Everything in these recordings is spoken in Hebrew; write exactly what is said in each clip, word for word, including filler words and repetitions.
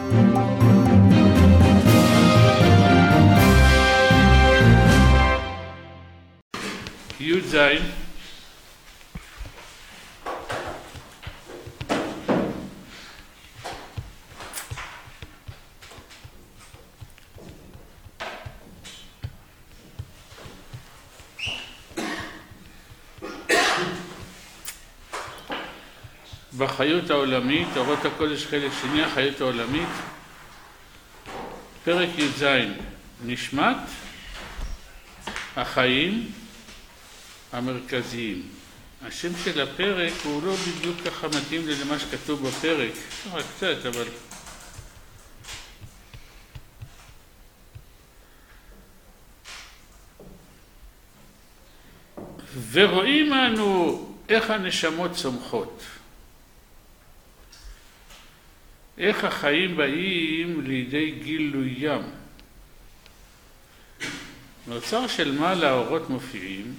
י"ז בחיות העולמית, אורות הקודש חלק שני, החיות העולמית, פרק י"ז, נשמת החיים המרכזיים. השם של הפרק הוא לא בדיוק ככה מתאים למה שכתוב בפרק, רק קצת, אבל ורואים אנו איך הנשמות צומחות, איך החיים באים לידי גילוים. נוצר של מעלה האורות מופיעים,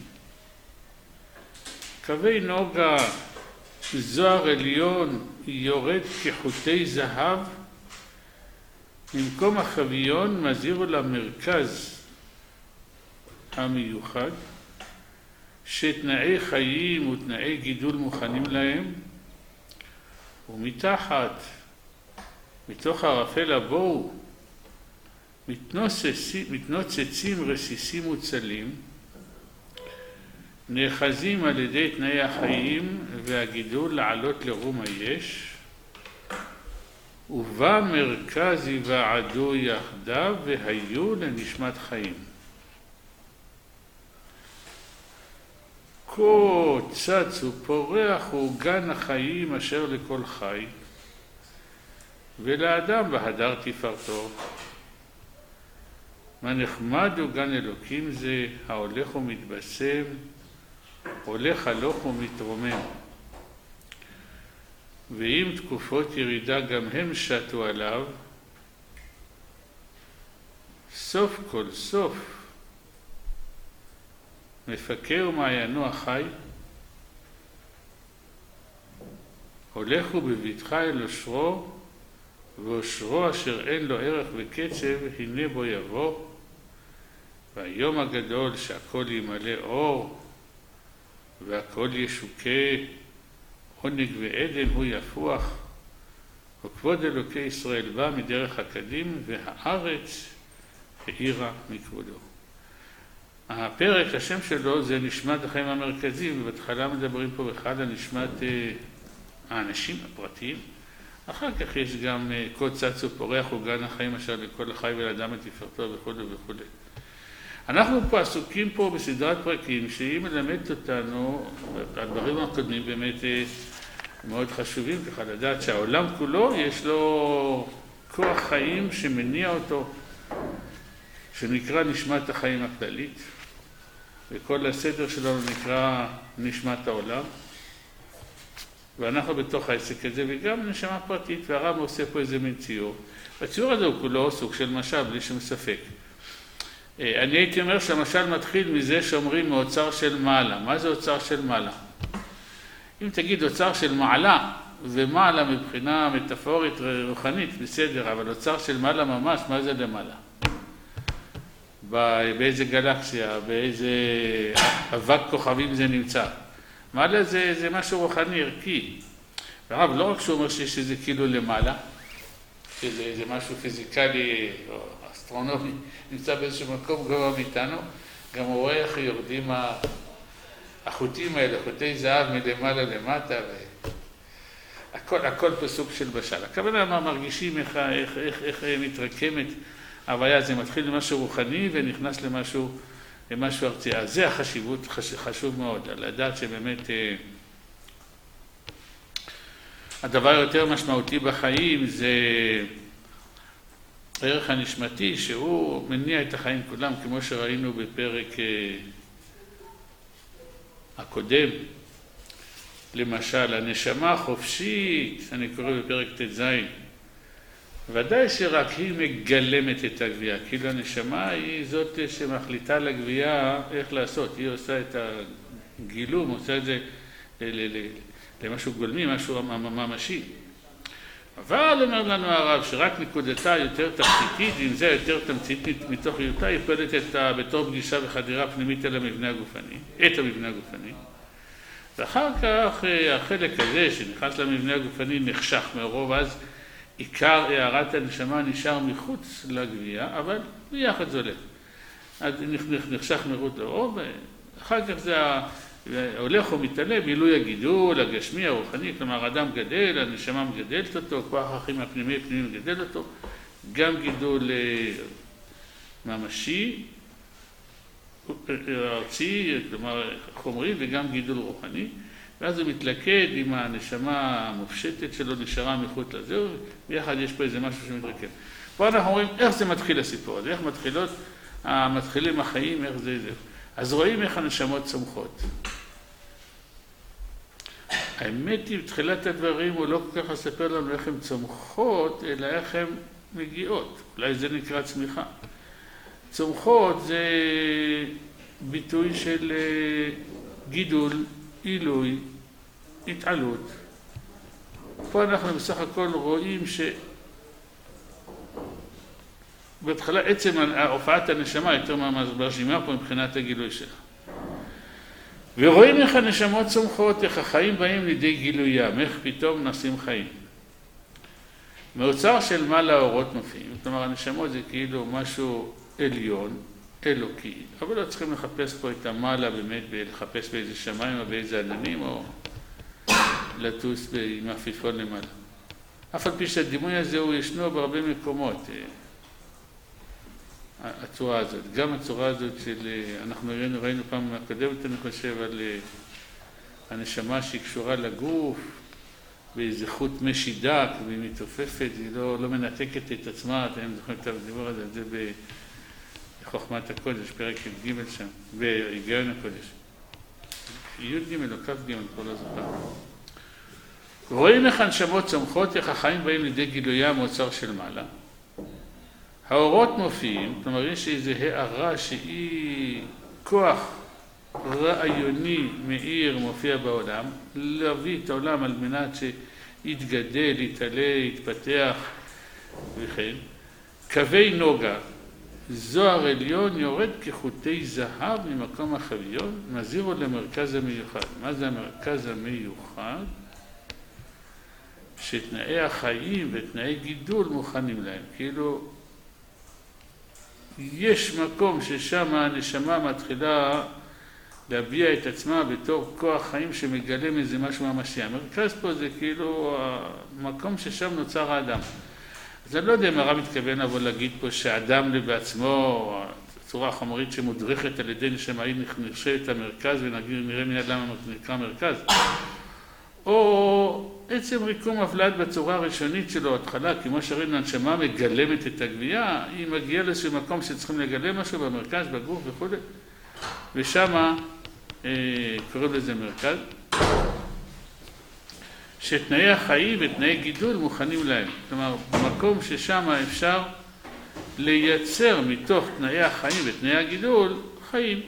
קווי נוגה זוהר עליון יורד כחוטי זהב, במקום החביון מזהירו למרכז המיוחד, שתנאי חיים ותנאי גידול מוכנים להם, ומתחת, מתוך הערפל הבואו, מתנוצצים רסיסים וצלים, נאחזים על ידי תנאי החיים והגידול לעלות לרום היש, ובמרכז יבעדו יחדיו והיו לנשמת חיים. כה צץ ופורח הוא גן החיים אשר לכל חי, ולאדם בהדר תפארתו. מה נחמד הוא גן אלוקים זה, ההולך ומתבשם, הולך הלוך ומתרומם. ואם תקופות ירידה גם הם שטו עליו, סוף כל סוף מפקר מעיינו החי, הולך ובבטחה אל אושרו, ואושרו אשר אין לו ערך וקצב, הנה בו יבוא, והיום הגדול שהכל ימלא אור, והכל ישוקה, עונג ועדן הוא יפוח, וכבוד אלוקי ישראל בא מדרך הקדים, והארץ האירה מכבודו. הפרק, השם שלו זה נשמת החיים המרכזיים, ובהתחלה מדברים פה בכלל על נשמת האנשים הפרטיים. אחר כך יש גם כה צץ ופורח הוא גן החיים אשר לכל החי ולאדם לתפארתו וכו' וכו'. אנחנו פה עסוקים פה בסדרת פרקים שהיא מלמדת אותנו, הדברים הקודמים באמת מאוד חשובים, ככה לדעת שהעולם כולו יש לו כוח חיים שמניע אותו, שנקרא נשמת החיים הכללית, וכל הסדר שלנו נקרא נשמת העולם, ואנחנו בתוך העסק הזה, וגם נשמה פרטית, והרב עושה פה איזה מין ציור. הציור הזה הוא כולו סוג של משל, בלי שום ספק. אני הייתי אומר שהמשל מתחיל מזה שאומרים מאוצר של מעלה. מה זה אוצר של מעלה? אם תגיד אוצר של מעלה, ומעלה מבחינה מטאפורית רוחנית, בסדר, אבל אוצר של מעלה ממש, מה זה למעלה? באיזה גלקסיה, באיזה אבק כוכבים זה נמצא. מעלה זה, זה משהו רוחני, ערכי. והרב, לא רק שהוא אומר שיש איזה כאילו למעלה, שזה זה משהו פיזיקלי או אסטרונומי, נמצא באיזשהו מקום גבוה מאיתנו, גם הוא רואה איך יורדים החוטים האלה, חוטי זהב מלמעלה למטה, והכל, הכל פה סוג של בשל. הכוונה מה מרגישים איך, איך, איך, איך מתרקמת ההוויה, זה מתחיל למשהו רוחני ונכנס למשהו, למשהו ארצי. אז זה החשיבות, חשוב מאוד, על לדעת שבאמת אה, הדבר יותר משמעותי בחיים זה הערך הנשמתי, שהוא מניע את החיים כולם, כמו שראינו בפרק אה, הקודם. למשל, הנשמה החופשית, אני קורא בפרק ט"ז, ודאי שרק היא מגלמת את הגבייה, כאילו הנשמה היא זאת שמחליטה לגבייה איך לעשות, היא עושה את הגילום, עושה את זה למשהו גולמי, משהו ממשי. אבל אומר לנו הרב שרק נקודתה יותר תמציתית, ואם זה יותר תמציתית מתוך היותה, היא פועלת אותה בתור פגישה וחדירה פנימית אל המבנה הגופני, את המבנה הגופני. ואחר כך החלק הזה שנכנס למבנה הגופני נחשך מאורו, ואז עיקר הערת הנשמה נשאר מחוץ לגבייה, אבל ביחד זה הולך. אז נחשך מרות לאורו, ואחר כך זה הולך ומתעלה מילוי הגידול, הגשמי, הרוחני, כלומר אדם גדל, הנשמה מגדלת אותו, כוח החיים הפנימי הפנימי מגדל אותו, גם גידול ממשי, ארצי, כלומר חומרי, וגם גידול רוחני, ואז הוא מתלכד עם הנשמה המופשטת שלו, נשארה מחוץ לזה, ביחד יש פה איזה משהו שמתרקם. פה אנחנו רואים איך זה מתחיל הסיפור הזה, איך מתחילות, מתחילים החיים, איך זה זה. אז רואים איך הנשמות צומחות. האמת היא, בתחילת הדברים הוא לא כל כך מספר לנו איך הן צומחות, אלא איך הן מגיעות. אולי זה נקרא צמיחה. צומחות זה ביטוי של גידול, עילוי, התעלות. פה אנחנו בסך הכל רואים ש... בהתחלה עצם הופעת הנשמה יותר מרשימה פה מבחינת הגילוי שלה. ורואים איך הנשמות צומחות, איך החיים באים לידי גילויים, איך פתאום נעשים חיים. מאוצר של מעלה האורות מופיעים, כלומר הנשמות זה כאילו משהו עליון, אלוקי, אבל לא צריכים לחפש פה את המעלה באמת, לחפש באיזה שמיים או באיזה עננים, או לטוס עם עפיפון למעלה. אף על פי שהדימוי הזה הוא ישנו בהרבה מקומות, הצורה הזאת, גם הצורה הזאת של, אנחנו ראינו, ראינו פעם הקודמת אני חושב על הנשמה שהיא קשורה לגוף, באיזה חוט משי דק, והיא מתעופפת, היא לא, לא מנתקת את עצמה, אתם זוכרים את הדיבור הזה, זה בחוכמת הקודש, פרק י"ג שם, בהיגיון הקודש. י"ג או כ"ג, כבר לא זוכר. רואים איך הנשמות צומחות, איך החיים באים לידי גילויה מאוצר של מעלה. האורות מופיעים, כלומר יש איזו הערה שהיא כוח רעיוני מאיר מופיע בעולם, להביא את העולם על מנת שיתגדל, יתעלה, יתפתח וכן. קווי נוגה, זוהר עליון יורד כחוטי זהב ממקום החביון, מזהירו למרכז המיוחד. מה זה המרכז המיוחד? שתנאי החיים ותנאי גידול מוכנים להם, כאילו יש מקום ששם הנשמה מתחילה להביע את עצמה בתור כוח חיים שמגלם איזה משהו ממשי. המרכז פה זה כאילו המקום ששם נוצר האדם. אז אני לא יודע אם הרב מתכוון לבוא להגיד פה שהאדם בעצמו, הצורה החומרית שמודרכת על ידי נשמה, היא נחשבת את המרכז ונראה מיד למה נקרא מרכז. או עצם ריקום הבלד בצורה הראשונית שלו, התחלה, כמו שראינו, הנשמה מגלמת את הגבייה, היא מגיעה לאיזשהו מקום שצריכים לגלם משהו במרכז, בגוף וכו'. ושם אה, קוראים לזה מרכז. שתנאי החיים ותנאי גידול מוכנים להם. כלומר, במקום ששם אפשר לייצר מתוך תנאי החיים ותנאי הגידול, חיים.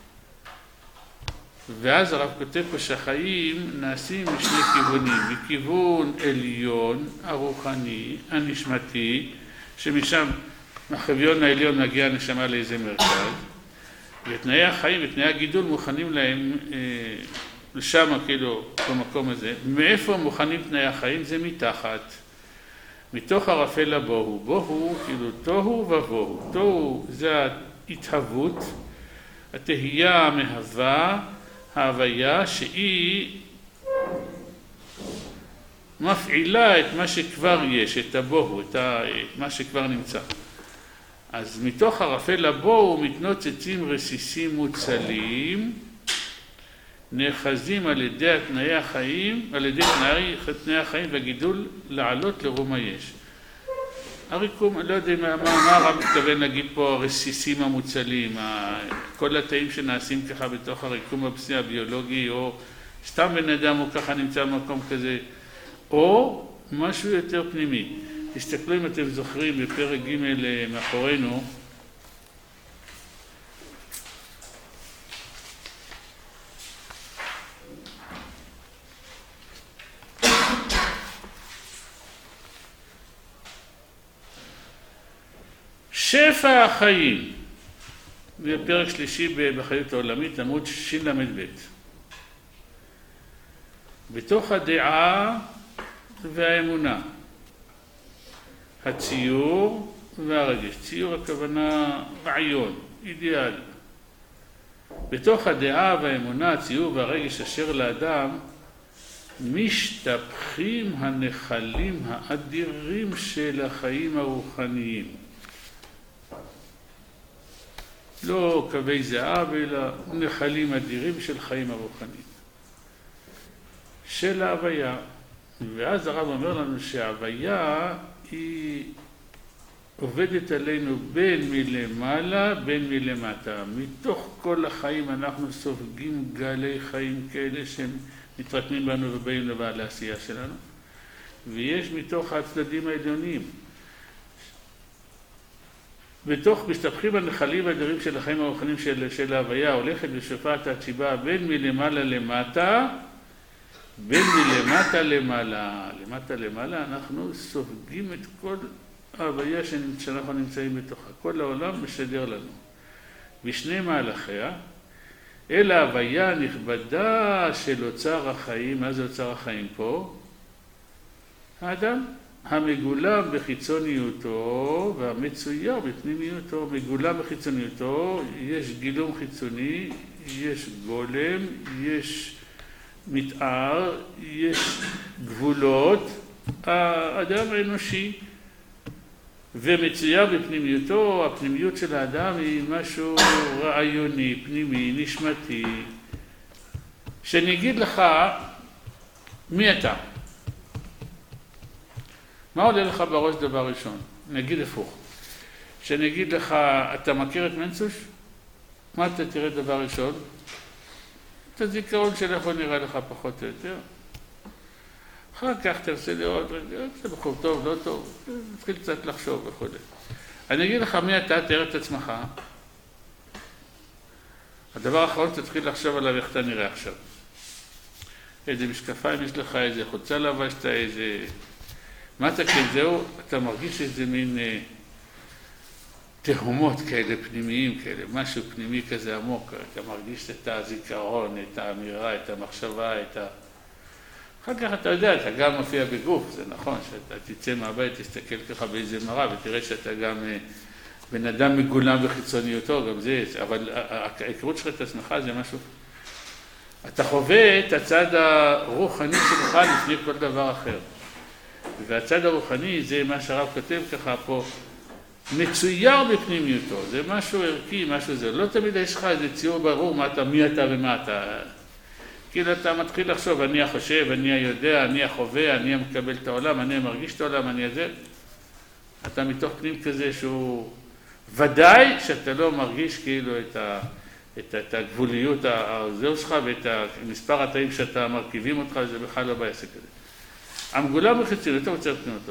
ואז הרב כותב פה שהחיים נעשים משני כיוונים, מכיוון עליון, הרוחני, הנשמתי, שמשם מהחביון העליון מגיע הנשמה לאיזה מרכז, ותנאי החיים ותנאי הגידול מוכנים להם אה, שם, כאילו, במקום הזה. מאיפה מוכנים תנאי החיים? זה מתחת. מתוך הרפל הבוהו. בוהו, כאילו, תוהו ובוהו. תוהו זה ההתהוות, התהייה המהווה, ההוויה שהיא מפעילה את מה שכבר יש, את הבוהו, את, ה... את מה שכבר נמצא. אז מתוך הרפל הבוהו מתנוצצים רסיסים מוצלים, נאחזים על ידי תנאי החיים, על ידי תנאי, תנאי החיים והגידול לעלות לרום היש. הריקום, לא יודע מה, מה הרב מתכוון להגיד פה, הרסיסים המוצלים, כל התאים שנעשים ככה בתוך הריקום הבסיסי הביולוגי, או סתם בן אדם הוא ככה נמצא במקום כזה, או משהו יותר פנימי. תסתכלו אם אתם זוכרים בפרק ג' מאחורינו, שפע החיים, זה פרק שלישי בחיות העולמית, עמוד ש"ל"ב. בתוך הדעה והאמונה, הציור והרגש. ציור הכוונה רעיון, אידיאל. בתוך הדעה והאמונה, הציור והרגש אשר לאדם, משתפכים הנחלים האדירים של החיים הרוחניים. לא קווי זהב, אלא נחלים אדירים של חיים הרוחניים. של ההוויה. ואז הרב אומר לנו שההוויה היא עובדת עלינו בין מלמעלה, בין מלמטה. מתוך כל החיים אנחנו סופגים גלי חיים כאלה שהם מתרקמים בנו ובאים לבעל העשייה שלנו. ויש מתוך הצדדים העליונים. בתוך מסתפכים הנחלים האדירים של החיים הרוחניים של, של ההוויה, הולכת ושופעת עד שבאה בין מלמעלה למטה, בין מלמטה למעלה. למטה למעלה אנחנו סופגים את כל ההוויה שאנחנו נמצאים בתוכה. כל העולם משדר לנו. בשני מהלכיה, אל ההוויה הנכבדה של אוצר החיים. מה זה אוצר החיים פה? האדם המגולם בחיצוניותו והמצויר בפנימיותו. מגולם בחיצוניותו, יש גילום חיצוני, יש גולם, יש מתאר, יש גבולות. האדם האנושי ומצויר בפנימיותו, הפנימיות של האדם היא משהו רעיוני, פנימי, נשמתי. שאני אגיד לך מי אתה? מה עולה לך בראש דבר ראשון? נגיד הפוך. שאני אגיד לך, אתה מכיר את מנצוש? מה אתה תראה דבר ראשון? את הזיכרון של איפה נראה לך פחות או יותר. אחר כך תרצה לראות, זה בחור טוב, לא טוב, תתחיל קצת לחשוב וכו'. אני אגיד לך מי אתה, תראה את עצמך. הדבר האחרון, תתחיל לחשוב עליו איך אתה נראה עכשיו. איזה משקפיים יש לך, איזה חולצה לבשת, איזה... מה אתה כזהו? אתה מרגיש איזה מין אה, תהומות כאלה, פנימיים כאלה, משהו פנימי כזה עמוק. אתה מרגיש את הזיכרון, את האמירה, את המחשבה, את ה... אחר כך אתה יודע, אתה גם מופיע בגוף, זה נכון, שאתה תצא מהבית, תסתכל ככה באיזה מראה ותראה שאתה גם אה, בן אדם מגולם בחיצוניותו, גם זה, אבל ההיכרות שלך את עצמך זה משהו... אתה חווה את הצד הרוחני שלך לפני כל דבר אחר. והצד הרוחני זה מה שהרב כותב ככה פה, מצויר בפנימיותו, זה משהו ערכי, משהו זה, לא תמיד יש לך איזה ציור ברור מה אתה, מי אתה ומה אתה, כאילו אתה מתחיל לחשוב, אני החושב, אני היודע, אני החווה, אני המקבל את העולם, אני המרגיש את העולם, אני הזה, אתה מתוך פנים כזה שהוא, ודאי שאתה לא מרגיש כאילו את, ה, את, את הגבוליות הזהו שלך ואת מספר התאים שאתה מרכיבים אותך, זה בכלל לא בעסק הזה. המגולם בחיצוניותו וצר פנימיותו.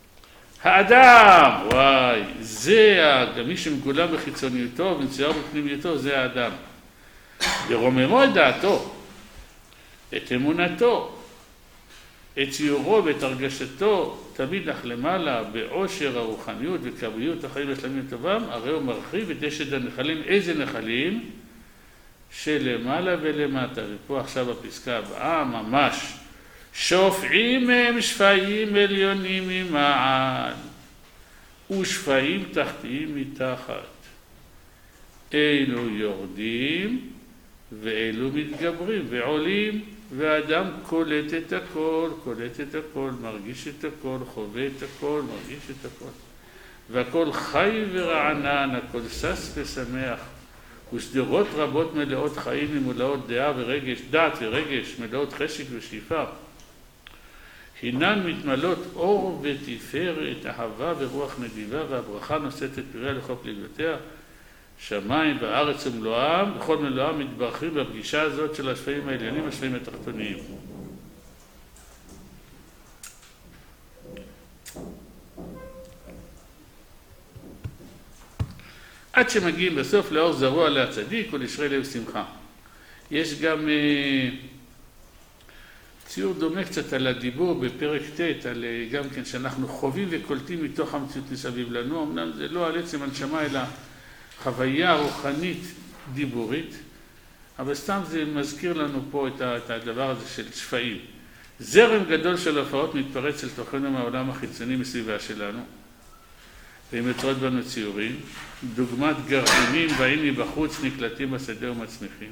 האדם, וואי, זה מי שמגולם בחיצוניותו ומצויר בפנימיותו, זה האדם. ורוממו את דעתו, את אמונתו, את ציורו ואת הרגשתו, תמיד אך למעלה, בעושר הרוחניות וקרביות החיים השלמים טובם, הרי הוא מרחיב את אשת הנחלים. איזה נחלים? שלמעלה ולמטה. ופה עכשיו הפסקה הבאה, ממש. שופעים הם שפעים עליונים ממעל, ושפעים תחתיים מתחת. אלו יורדים, ואלו מתגברים ועולים, והאדם קולט את הכל, קולט את הכל, מרגיש את הכל, חווה את הכל, מרגיש את הכל. והכל חי ורענן, הכל שש ושמח. ושדרות רבות מלאות חיים ומלאות דעה ורגש, דעת ורגש, מלאות חשק ושאיפה. הינן מתמלות אור ותפארת, אהבה ורוח נדיבה, והברכה נושאת את פריה לכל פליגותיה. שמיים וארץ ומלואם, בכל מלואם מתברכים בפגישה הזאת של השפעים העליונים, השפעים התחתוניים. עד שמגיעים בסוף לאור זרוע להצדיק ולשרי לב שמחה. יש גם uh, ציור דומה קצת על הדיבור בפרק ט', על גם כן שאנחנו חווים וקולטים מתוך המציאות מסביב לנו, אמנם זה לא על עצם הנשמה אלא חוויה רוחנית דיבורית, אבל סתם זה מזכיר לנו פה את הדבר הזה של שפעים. זרם גדול של הופעות מתפרץ אל תוכנו מהעולם החיצוני מסביבה שלנו, והם יוצרות בנו ציורים, דוגמת גרעינים באים מבחוץ נקלטים בשדה ומצמיחים.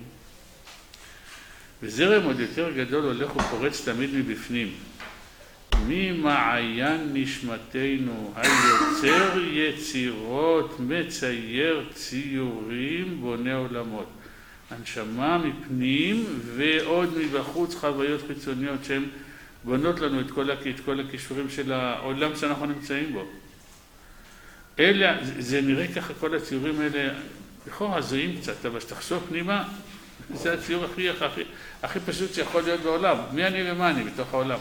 וזרם עוד יותר גדול הולך ופורץ תמיד מבפנים. ממעיין נשמתנו היוצר יצירות, מצייר ציורים, בונה עולמות. הנשמה מפנים ועוד מבחוץ חוויות חיצוניות שהן בונות לנו את כל, את כל הכישורים של העולם שאנחנו נמצאים בו. אלה, זה נראה ככה, כל הציורים האלה, לכאורה הזויים קצת, אבל שתחשוב פנימה, זה הציור הכי, הכי, הכי פשוט שיכול להיות בעולם. מי אני ומה אני בתוך העולם.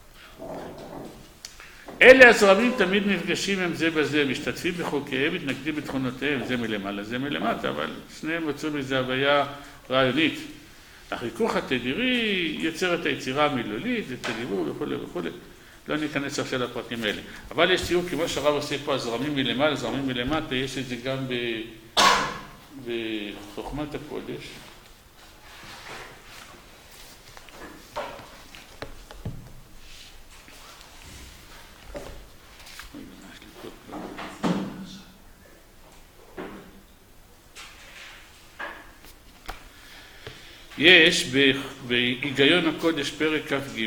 אלה הזרמים תמיד נפגשים עם זה בזה, משתתפים בחוקיהם, מתנגדים בתכונותיהם, זה מלמעלה, זה מלמטה, אבל שניהם יוצאים מזה הוויה רעיונית. החיכוך התדירי יוצר את היצירה המילולית, את הדיבור וכו' וכו'. לא ניכנס עכשיו לפרטים האלה. אבל יש ציור, כמו שהרב עושה פה, הזרמים מלמעלה, זרמים מלמטה, יש את זה גם בחוכמת הקודש. יש בהיגיון הקודש פרק כ"ג,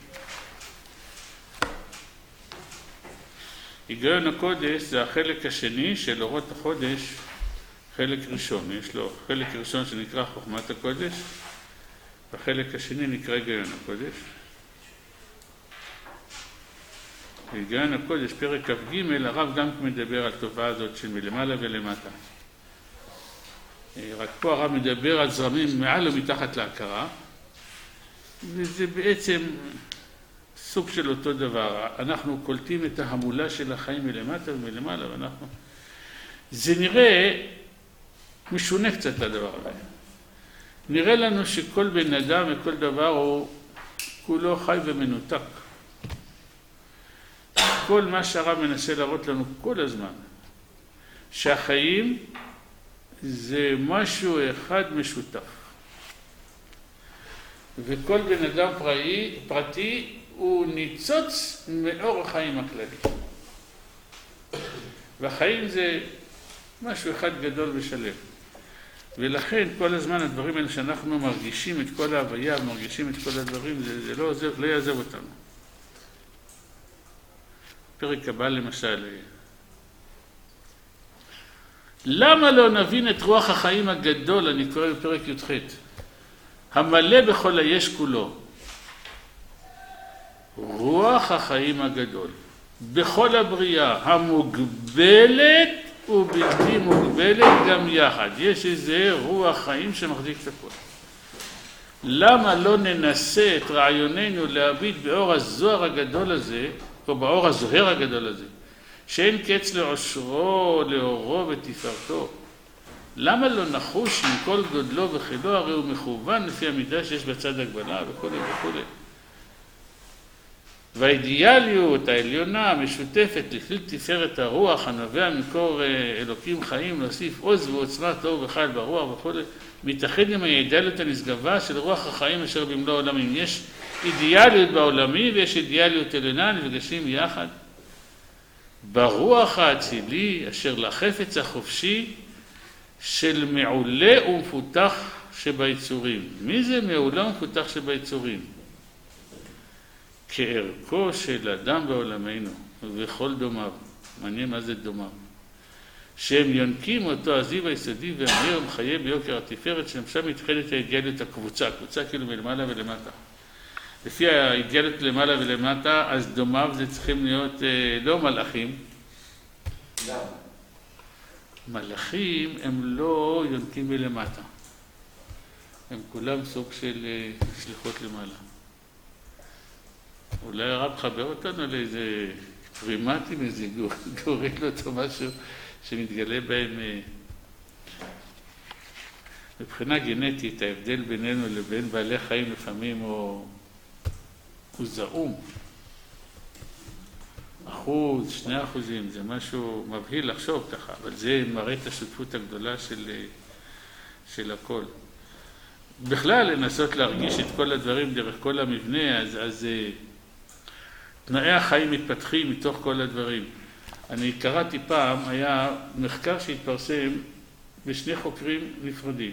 היגיון הקודש זה החלק השני של אורות החודש, חלק ראשון. יש לו חלק ראשון שנקרא חוכמת הקודש, והחלק השני נקרא היגיון הקודש. היגיון הקודש, פרק כ"ג, הרב גם מדבר על תופעה הזאת של מלמעלה ולמטה. רק פה הרב מדבר על זרמים מעל ומתחת להכרה, וזה בעצם סוג של אותו דבר. אנחנו קולטים את ההמולה של החיים מלמטה ומלמעלה, ואנחנו... זה נראה משונה קצת הדבר הזה. נראה לנו שכל בן אדם וכל דבר הוא כולו חי ומנותק. כל מה שהרב מנסה להראות לנו כל הזמן, שהחיים זה משהו אחד משותף. וכל בן אדם פראי, פרטי הוא ניצוץ מאור החיים הכללי. והחיים זה משהו אחד גדול ושלם. ולכן כל הזמן הדברים האלה שאנחנו מרגישים את כל ההוויה ומרגישים את כל הדברים, זה, זה לא, עוזב, לא יעזב אותנו. פרק הבא למשל, למה לא נבין את רוח החיים הגדול, אני קורא בפרק י"ח, המלא בכל היש כולו. רוח החיים הגדול, בכל הבריאה, המוגבלת ובלתי מוגבלת גם יחד. יש איזה רוח חיים שמחזיק את הכל. למה לא ננסה את רעיוננו להביט באור הזוהר הגדול הזה, או באור הזוהר הגדול הזה, שאין קץ לעושרו, לאורו ותפארתו? למה לא נחוש עם כל גודלו וחילו, הרי הוא מכוון לפי המידה שיש בצד הגבלה וכו' וכו'. והאידיאליות העליונה המשותפת לכלי תפארת הרוח הנובע מקור אלוקים חיים, להוסיף עוז ועוצמה טוב וחי ברוח וכו', מתאחד עם האידיאליות הנשגבה של רוח החיים אשר במלוא העולמים. יש אידיאליות בעולמי ויש אידיאליות עליונה, נפגשים יחד ברוח האצילי אשר לחפץ החופשי של מעולה ומפותח שביצורים. מי זה מעולה ומפותח שביצורים? כערכו של אדם בעולמנו וכל דומיו. מעניין מה זה דומיו. שהם יונקים אותו הזיו היסודי והמהיר ומחיה ביוקר התפארת, שמשם מתחלת האידיאליות הקבוצה, קבוצה כאילו מלמעלה ולמטה. לפי האידיאליות למעלה ולמטה, אז דומיו זה צריכים להיות אה, לא מלאכים. גם. מלאכים הם לא יונקים מלמטה. הם כולם סוג של אה, שליחות למעלה. אולי הרב חבר אותנו לאיזה פרימטים, איזה גורילות או משהו שמתגלה בהם מבחינה גנטית, ההבדל בינינו לבין בעלי חיים לפעמים או הוא זעום. אחוז, שני אחוזים, זה משהו מבהיל לחשוב ככה, אבל זה מראה את השותפות הגדולה של, של הכל. בכלל, לנסות להרגיש את כל הדברים דרך כל המבנה, אז, אז תנאי החיים מתפתחים מתוך כל הדברים. אני קראתי פעם, היה מחקר שהתפרסם בשני חוקרים נפרדים.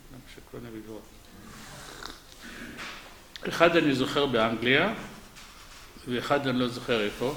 אחד אני זוכר באנגליה, ואחד אני לא זוכר איפה.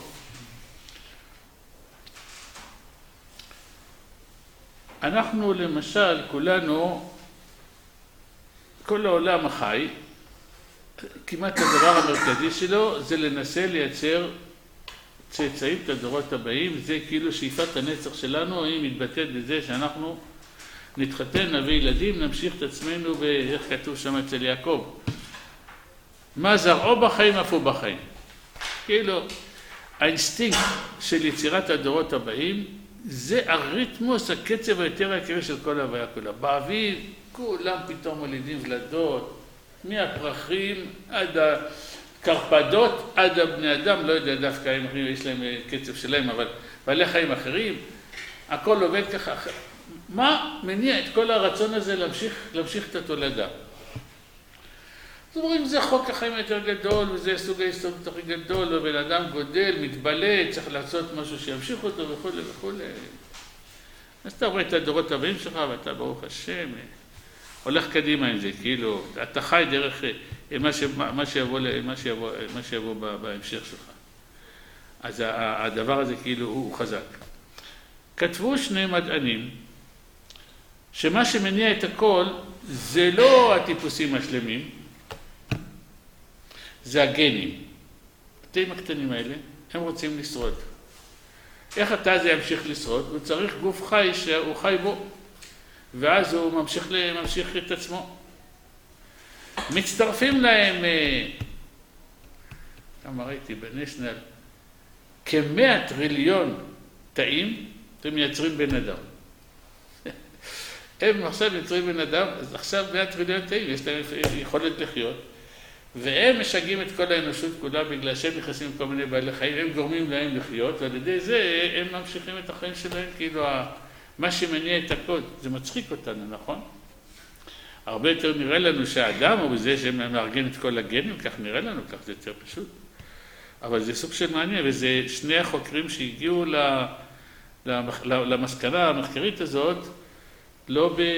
אנחנו למשל, כולנו, כל העולם החי, כמעט הדבר המרכזי שלו זה לנסה לייצר צאצאים את הדורות הבאים. זה כאילו שאיפת הנצח שלנו, היא מתבטאת בזה שאנחנו נתחתן, נביא ילדים, נמשיך את עצמנו באיך כתוב שם אצל יעקב. מה זרעו בחיים, אף הוא בחיים. כאילו, האינסטינקט של יצירת הדורות הבאים, זה הריתמוס, הקצב היותר העיקרי של כל ההוויה כולה. באביב, כולם פתאום מולידים ולדות, מהפרחים עד הקרפדות, עד הבני אדם, לא יודע דווקא אם יש להם קצב שלהם, אבל בעלי חיים אחרים, הכל עובד ככה. מה מניע את כל הרצון הזה להמשיך, להמשיך את התולדה? זאת אומרת, זה חוק החיים היותר גדול, וזה סוג ההסתובבות הכי גדול, ובן אדם גודל, מתבלט, צריך לעשות משהו שימשיך אותו וכו' וכו'. אז אתה רואה את הדורות הבאים שלך, ואתה ברוך השם, הולך קדימה עם זה, כאילו, אתה חי דרך מה, ש, מה, שיבוא, מה, שיבוא, מה שיבוא בהמשך שלך. אז הדבר הזה כאילו הוא חזק. כתבו שני מדענים, שמה שמניע את הכל זה לא הטיפוסים השלמים, זה הגנים. התאים הקטנים האלה, הם רוצים לשרוד. איך התא הזה ימשיך לשרוד? הוא צריך גוף חי שהוא חי בו, ואז הוא ממשיך, ממשיך את עצמו. מצטרפים להם, כמה ראיתי בנשנל, כמאה טריליון תאים, אתם מייצרים בן אדם. הם עכשיו מייצרים בן אדם, אז עכשיו מאה טריליון תאים, יש להם יכולת לחיות, והם משגעים את כל האנושות כולה בגלל שהם נכנסים לכל מיני בעלי חיים, הם גורמים להם לחיות, ועל ידי זה הם ממשיכים את החיים שלהם, כאילו מה שמניע את הקוד, זה מצחיק אותנו, נכון? הרבה יותר נראה לנו שהאדם הוא בזה שמארגן את כל הגנים, כך נראה לנו, כך זה יותר פשוט. אבל זה סוג של מעניין, וזה שני החוקרים שהגיעו למסקנה המחקרית הזאת, לא ב...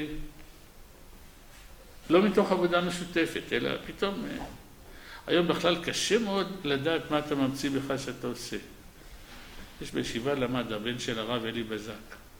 לא מתוך עבודה משותפת, אלא פתאום, היום בכלל קשה מאוד לדעת מה אתה ממציא בכלל שאתה עושה. יש בישיבה למד הבן של הרב אלי בזק,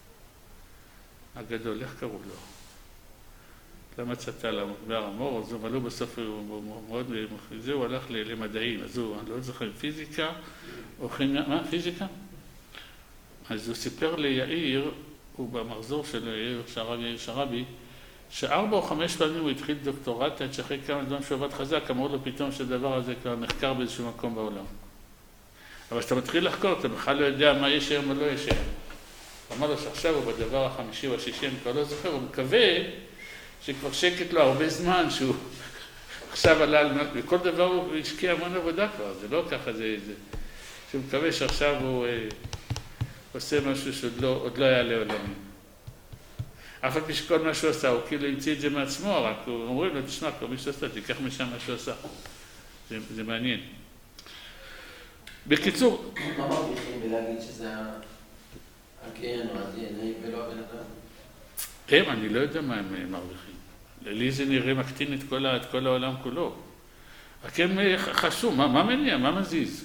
הגדול, איך קראו לו? למה צטה בהר המור, אז אבל הוא בסוף הוא מאוד, זה הוא הלך למדעים, אז הוא, אני לא זוכר, פיזיקה, או כימיה, מה? פיזיקה? אז הוא סיפר ליאיר, הוא במחזור של יאיר יאיר שרבי, שארבע או חמש פעמים הוא התחיל דוקטורט, עד שאחרי כמה זמן שהוא עבד חזק, אמרו לו פתאום שהדבר הזה כבר נחקר באיזשהו מקום בעולם. אבל כשאתה מתחיל לחקור, אתה בכלל לא יודע מה יש היום או לא יש היום. הוא אמר לו שעכשיו הוא בדבר החמישי או השישי, אני כבר לא זוכר, הוא מקווה שכבר שקט לו הרבה זמן, שהוא עכשיו עלה על... וכל דבר הוא השקיע המון עבודה כבר, זה לא ככה, זה... זה... שהוא מקווה שעכשיו הוא אה, עושה משהו שעוד לא, עוד לא היה לעולמים. אף על פי שכל מה שהוא עשה, הוא כאילו המציא את זה מעצמו, רק הוא אומרים לו, תשמע, כל מי שעושה, תיקח משם מה שהוא עשה. זה, זה מעניין. בקיצור... מה מרוויחים בלהגיד שזה הגן או ה-די אן איי ולא הבן אדם? הם, אני לא יודע מה הם מרוויחים. לי זה נראה מקטין את כל, את כל העולם כולו. רק הם חשוב, מה, מה מניע, מה מזיז?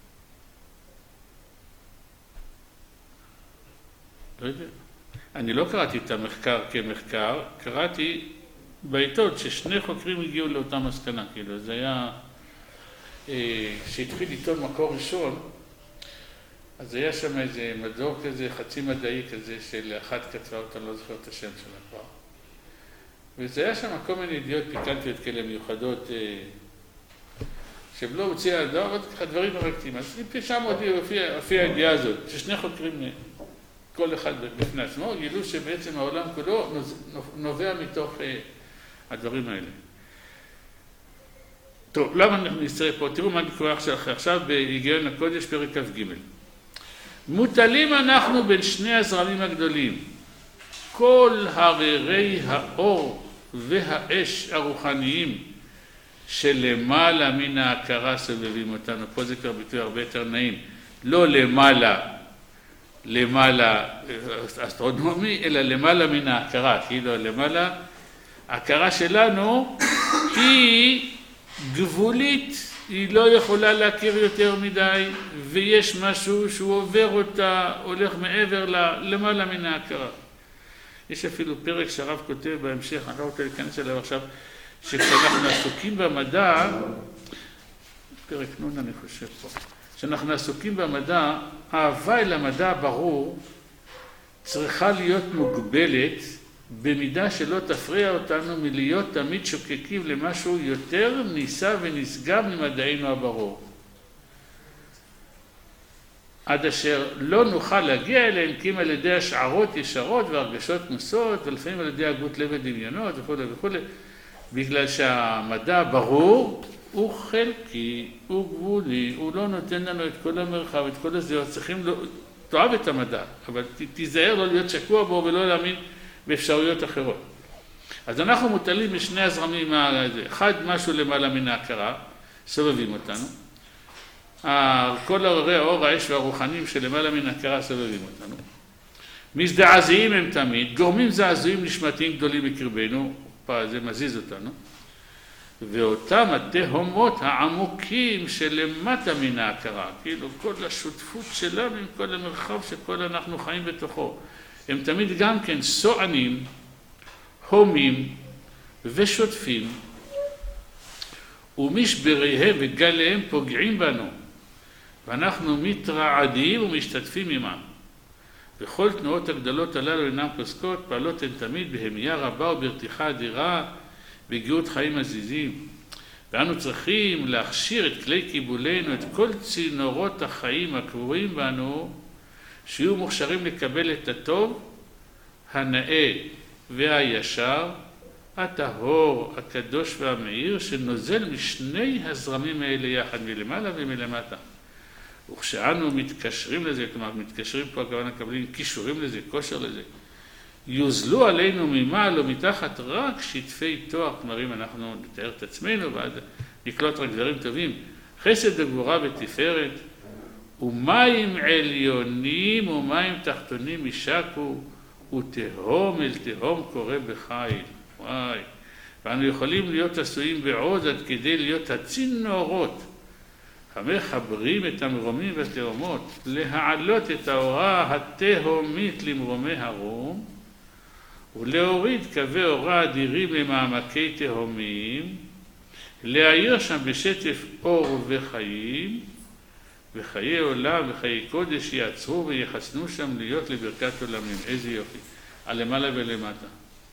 לא יודע. אני לא קראתי את המחקר כמחקר, קראתי בעיתון ששני חוקרים הגיעו לאותה מסקנה, כאילו, זה היה, אה, שהתחיל עיתון מקור ראשון, אז היה שם איזה מדור כזה, חצי מדעי כזה, של אחת כתבה אותה, לא זוכר את השם שלה כבר. וזה היה שם כל מיני ידיעות פיקנטיות כאלה מיוחדות, אה, שהם לא הוציאה, לא, עוד ככה דברים מרקטים. אז שם עוד הופיעה הידיעה הזאת, ששני חוקרים, כל אחד בפני עצמו, גילו שבעצם העולם כולו נובע מתוך אה, הדברים האלה. טוב, למה אנחנו נצטרך פה? תראו מה קורה עכשיו, עכשיו בהיגיון הקודש פרק כ"ג. מוטלים אנחנו בין שני הזרמים הגדולים. כל הררי האור והאש הרוחניים שלמעלה מן ההכרה סובבים אותנו. פה זה כבר ביטוי הרבה יותר נעים. לא למעלה, למעלה אסטרונומי, אלא למעלה מן ההכרה. כאילו למעלה, ההכרה שלנו היא גבולית, היא לא יכולה להכיר יותר מדי, ויש משהו שהוא עובר אותה, הולך מעבר לה, למעלה מן ההכרה. יש אפילו פרק שהרב כותב בהמשך, אני לא רוצה להיכנס אליו עכשיו, שכשאנחנו עסוקים במדע, פרק נון אני חושב פה, כשאנחנו עסוקים במדע, האהבה אל המדע ברור צריכה להיות מוגבלת במידה שלא תפריע אותנו מלהיות תמיד שוקקים למשהו יותר ניסה ונשגב ממדעינו הברור. עד אשר לא נוכל להגיע אליהם, כי אם על ידי השערות ישרות והרגשות מוסות, ולפעמים על ידי הגות לב ודמיונות וכו' וכו', בגלל שהמדע ברור הוא חלקי, הוא גבולי, הוא לא נותן לנו את כל המרחב, את כל הזהות, צריכים לא, תאהב את המדע, אבל ת, תיזהר לא להיות שקוע בו ולא להאמין באפשרויות אחרות. אז אנחנו מוטלים משני הזרמים, אחד משהו למעלה מן ההכרה, סובבים אותנו, כל הררי האור, האש והרוחנים שלמעלה מן ההכרה סובבים אותנו. מזדעזעים הם תמיד, גורמים זעזועים נשמתיים גדולים בקרבנו, זה מזיז אותנו, ואותם התהומות העמוקים שלמטה מן ההכרה, כאילו כל השותפות שלנו עם כל המרחב שכל אנחנו חיים בתוכו, הם תמיד גם כן סוענים, הומים ושוטפים, ומשבריהם וגליהם פוגעים בנו, ואנחנו מתרעדים ומשתתפים עמם. וכל תנועות הגדלות הללו אינן פוסקות, פעלות הן תמיד בהמייה רבה וברתיחה אדירה, בגאות חיים עזיזים. ואנו צריכים להכשיר את כלי קיבולנו, את כל צינורות החיים הקבועים בנו, שיהיו מוכשרים לקבל את הטוב, הנאה והישר, הטהור, הקדוש והמאיר, שנוזל משני הזרמים האלה יחד, מלמעלה ומלמטה. וכשאנו מתקשרים לזה, כלומר מתקשרים פה הכוונה מקבלים קישורים לזה, כושר לזה, יוזלו עלינו ממעל או מתחת רק שטפי תואר, כלומר אם אנחנו נתאר את עצמנו ואז נקלוט רק דברים טובים, חסד וגבורה ותפארת, ומים עליונים ומים תחתונים ישקו, ותהום אל תהום קורא בחיל. וואי, ואנו יכולים להיות עשויים בעוז עד כדי להיות הצינורות המחברים את המרומים והתהומות, להעלות את האורה התהומית למרומי הרום, ולהוריד קווי אורה אדירים למעמקי תהומים, להאיר שם בשטף אור וחיים, וחיי עולם וחיי קודש יעצרו ויחסנו שם להיות לברכת עולמים. איזה יופי, על למעלה ולמטה.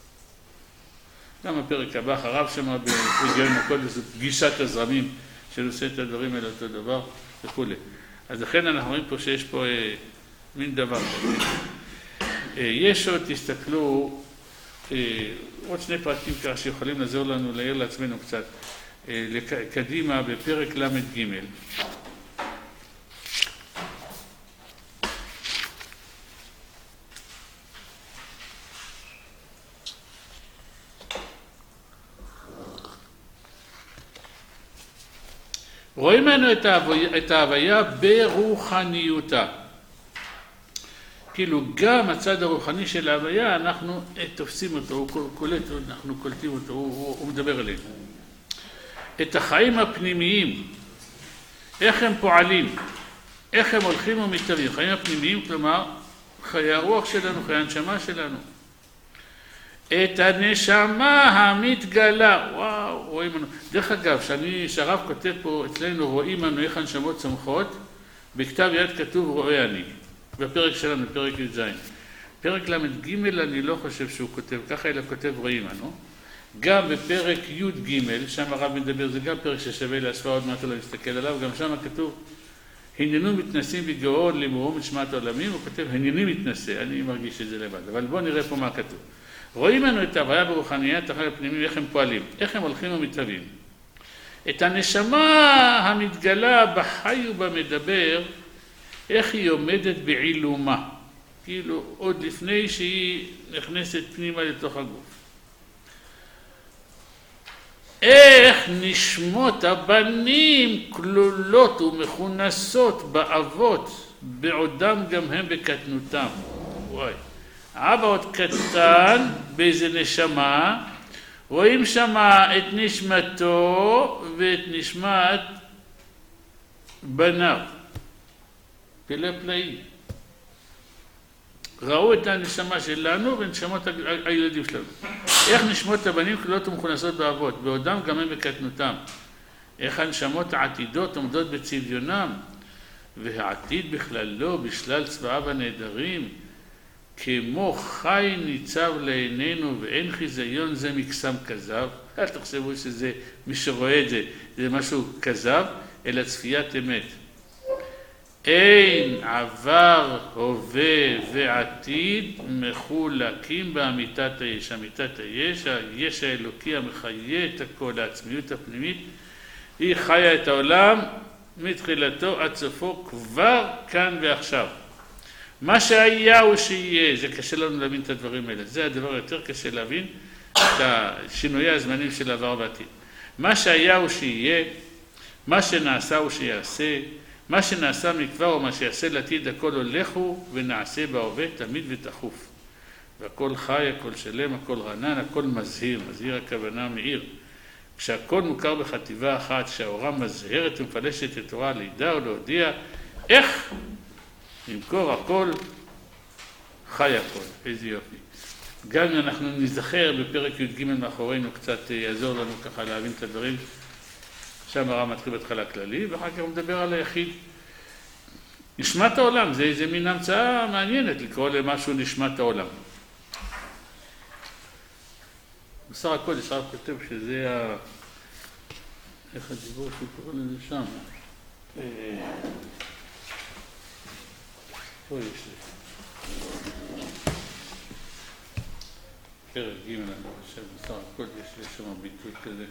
גם הפרק הבא אחריו שמה בהיגיון הקודש, זו פגישת הזרמים שנושא את הדברים האלה אותו דבר וכו'. אז לכן אנחנו רואים פה שיש פה אה, מין דבר כזה. אה, יש עוד, תסתכלו, אה, עוד שני פרקים ככה שיכולים לעזור לנו להעיר לעצמנו קצת, אה, קדימה בפרק למד ג'. רואים לנו את ההוויה, את ההוויה ברוחניותה. כאילו גם הצד הרוחני של ההוויה, אנחנו תופסים אותו, הוא קולט, אנחנו קולטים אותו, הוא, הוא, הוא מדבר עלינו. את החיים הפנימיים, איך הם פועלים, איך הם הולכים ומתהווים. חיים הפנימיים, כלומר, חיי הרוח שלנו, חיי הנשמה שלנו. את הנשמה המתגלה, וואו, רואים לנו. דרך אגב, שאני, שהרב כותב פה אצלנו, רואים לנו איך הנשמות צומחות, בכתב יד כתוב רואה אני, בפרק שלנו, פרק י"ז. פרק למד ג' אני לא חושב שהוא כותב, ככה אלא כותב רואים לנו. גם בפרק י"ג, שם הרב מדבר, זה גם פרק ששווה להשוואה, עוד מעט לא להסתכל עליו, גם שם כתוב, הננו מתנסים בגאון למרום את שמת העולמים, הוא כותב, הנני מתנסה, אני מרגיש את זה לבד, אבל בואו נראה פה מה כתוב. רואים לנו את ההוויה ברוחניית, החיים הפנימיים, איך הם פועלים, איך הם הולכים ומתהווים. את הנשמה המתגלה בחי ובמדבר, איך היא עומדת בעילומה, כאילו עוד לפני שהיא נכנסת פנימה לתוך הגוף. איך נשמות הבנים כלולות ומכונסות באבות, בעודם גם הם בקטנותם. וואי, האבא עוד קטן באיזה נשמה, רואים שמה את נשמתו ואת נשמת בניו, פלא פלאים. ראו את הנשמה שלנו ונשמות הילדים שלנו. איך נשמות הבנים כלולות ומכונסות באבות, בעודם גם הם בקטנותם. איך הנשמות העתידות עומדות בצביונם, והעתיד בכללו בשלל צבאיו הנהדרים, כמו חי ניצב לעינינו ואין חיזיון זה מקסם כזב. אל תחשבו שזה, מי שרואה את זה, זה משהו כזב, אלא צפיית אמת. אין עבר, הווה ועתיד מחולקים באמיתת היש. אמיתת היש, היש האלוקי המחיה את הכל, העצמיות הפנימית, היא חיה את העולם מתחילתו עד סופו כבר כאן ועכשיו. מה שהיה הוא שיהיה, זה קשה לנו להבין את הדברים האלה, זה הדבר יותר קשה להבין, את שינויי הזמנים של עבר ועתיד. מה שהיה הוא שיהיה, מה שנעשה הוא שיעשה, מה שנעשה מכבר ומה שיעשה לעתיד, הכל הולך הוא ונעשה בהווה תמיד ותחוף. והכל חי, הכל שלם, הכל רענן, הכל מזהיר, מזהיר הכוונה מאיר. כשהכל מוכר בחטיבה אחת, שהאורה מזהרת ומפלשת את תורה לידע ולהודיע, איך למכור הכל, חי הכל. איזה יופי. גם אם אנחנו נזכר בפרק י"ג מאחורינו, קצת יעזור לנו ככה להבין את הדברים. שם הרב מתחיל בהתחלה כללי, ואחר כך הוא מדבר על היחיד. נשמת העולם, זה איזה מין המצאה מעניינת לקרוא למשהו נשמת העולם. בשר הקודש הרב כותב שזה ה... איך הדיבור שהוא קורא לזה שם? פה יש לי. פרק ג' אני חושב, בשר הקודש יש שם ביטוי כזה.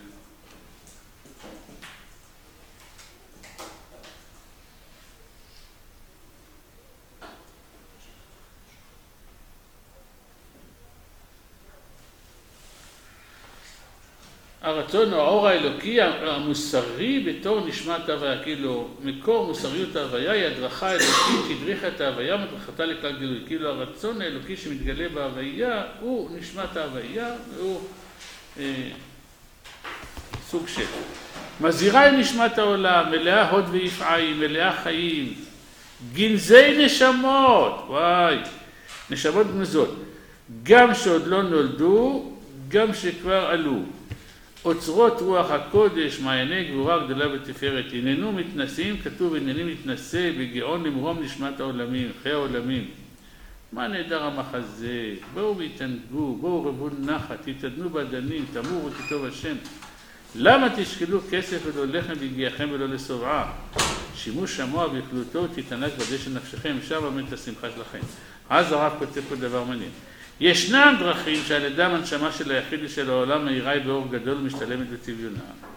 הרצון הוא האור האלוקי המוסרי בתור נשמת ההוויה, כאילו מקור מוסריות ההוויה היא הדרכה האלוקית שהדריכה את ההוויה ומדרכתה לכלל גילוי, כאילו הרצון האלוקי שמתגלה בהוויה הוא נשמת ההוויה והוא אה, סוג של מזהירה היא נשמת העולם, מלאה הוד ויפעי, מלאה חיים, גנזי נשמות, וואי, נשמות גנזות, גם שעוד לא נולדו, גם שכבר עלו. אוצרות רוח הקודש, מעייני גבורה גדולה ותפארת, הננו מתנסים, כתוב הנני מתנסה בגאון למרום נשמת העולמים, חיי העולמים. מה נהדר המחזה, בואו והתענגו, בואו רבו נחת, תתעדנו בדנים, תמורו כטוב השם. למה תשקלו כסף ולא לחם ביגיעכם ולא לשובעה? שימוש שמוע בכלותו תתענג בדשן נפשכם, שם עומדת השמחה שלכם. אז הרב כותב פה דבר מעניין. ישנם דרכים שעל ידם הנשמה של היחיד ושל העולם מאירה היא באור גדול ומשתלמת בצביונה.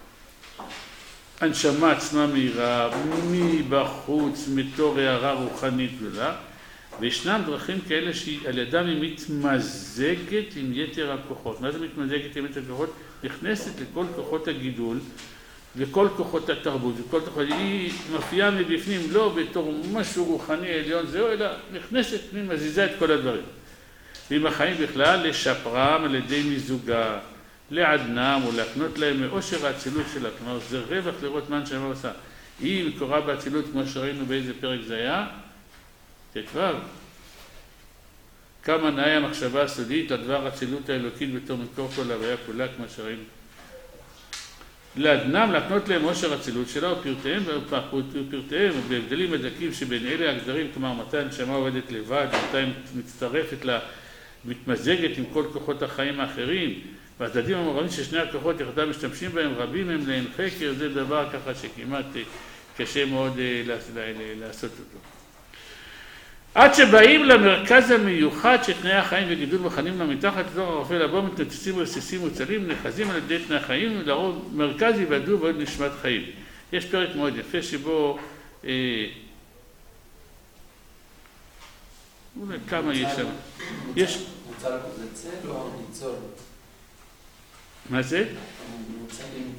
הנשמה עצמה מאירה מבחוץ, מתור הערה רוחנית גדולה, וישנם דרכים כאלה שעל ידם היא מתמזגת עם יתר הכוחות. מה זה מתמזגת עם יתר הכוחות? נכנסת לכל כוחות הגידול וכל כוחות התרבות, וכל כוחות, היא מופיעה מבפנים לא בתור משהו רוחני עליון זהו, אלא נכנסת פנים, מזיזה את כל הדברים. ועם החיים בכלל, לשפרם על ידי מיזוגה, לעדנם ולהקנות להם מאושר האצילות שלה. כלומר, זה רווח לראות מה הנשמה עושה. היא מקורה באצילות, כמו שראינו באיזה פרק זה היה, תתו. כמה נאי המחשבה הסודית, הדבר האצילות האלוקית בתור מקור כל הוויה כולה, כמו שראינו. לעדנם, להקנות להם מאושר האצילות שלה, ופרטיהם ופרטיהם, בהבדלים הדקים שבין אלה הגדרים, כלומר, מתי הנשמה עובדת לבד, מתי מצטרפת לה, מתמזגת עם כל כוחות החיים האחרים, והצדדים המעורבים ששני הכוחות יחדיו משתמשים בהם, רבים הם לעין חקר, זה דבר ככה שכמעט קשה מאוד לעשות אותו. עד שבאים למרכז המיוחד שתנאי החיים וגידול מכנים לה מתחת לתוך הרופא לבוא מתנצצים רסיסים מוצלים נחזים על ידי תנאי החיים ולרוב מרכז יוודאו ועוד נשמת חיים. יש פרק מאוד יפה שבו אה, אולי כמה יש שם. יש... מוצל זה צל או ניצול? מה זה? מוצלים.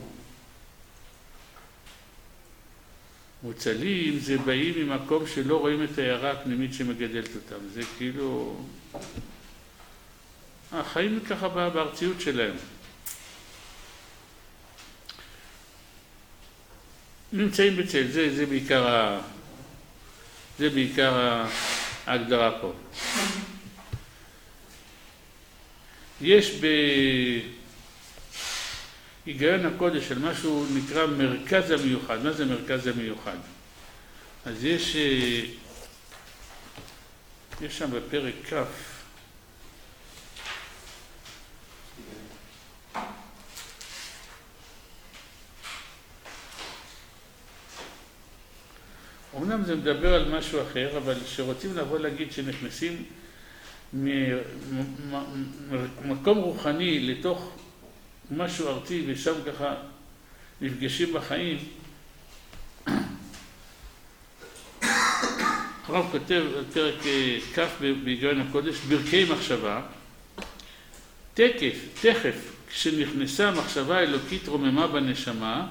מוצלים זה באים ממקום שלא רואים את העיירה הפנימית שמגדלת אותם. זה כאילו... החיים ככה בארציות שלהם. נמצאים בצל, זה, זה בעיקר ה... זה בעיקר ההגדרה פה. יש בהיגיון הקודש של משהו נקרא מרכז המיוחד. מה זה מרכז המיוחד? אז יש, יש שם בפרק כף, אמנם זה מדבר על משהו אחר, אבל שרוצים לבוא להגיד שנכנסים ממקום רוחני לתוך משהו ארצי ושם ככה נפגשים בחיים. הרב כותב פרק כף בהיגיון הקודש, ברכי מחשבה, תקף, תכף, כשנכנסה מחשבה אלוקית רוממה בנשמה,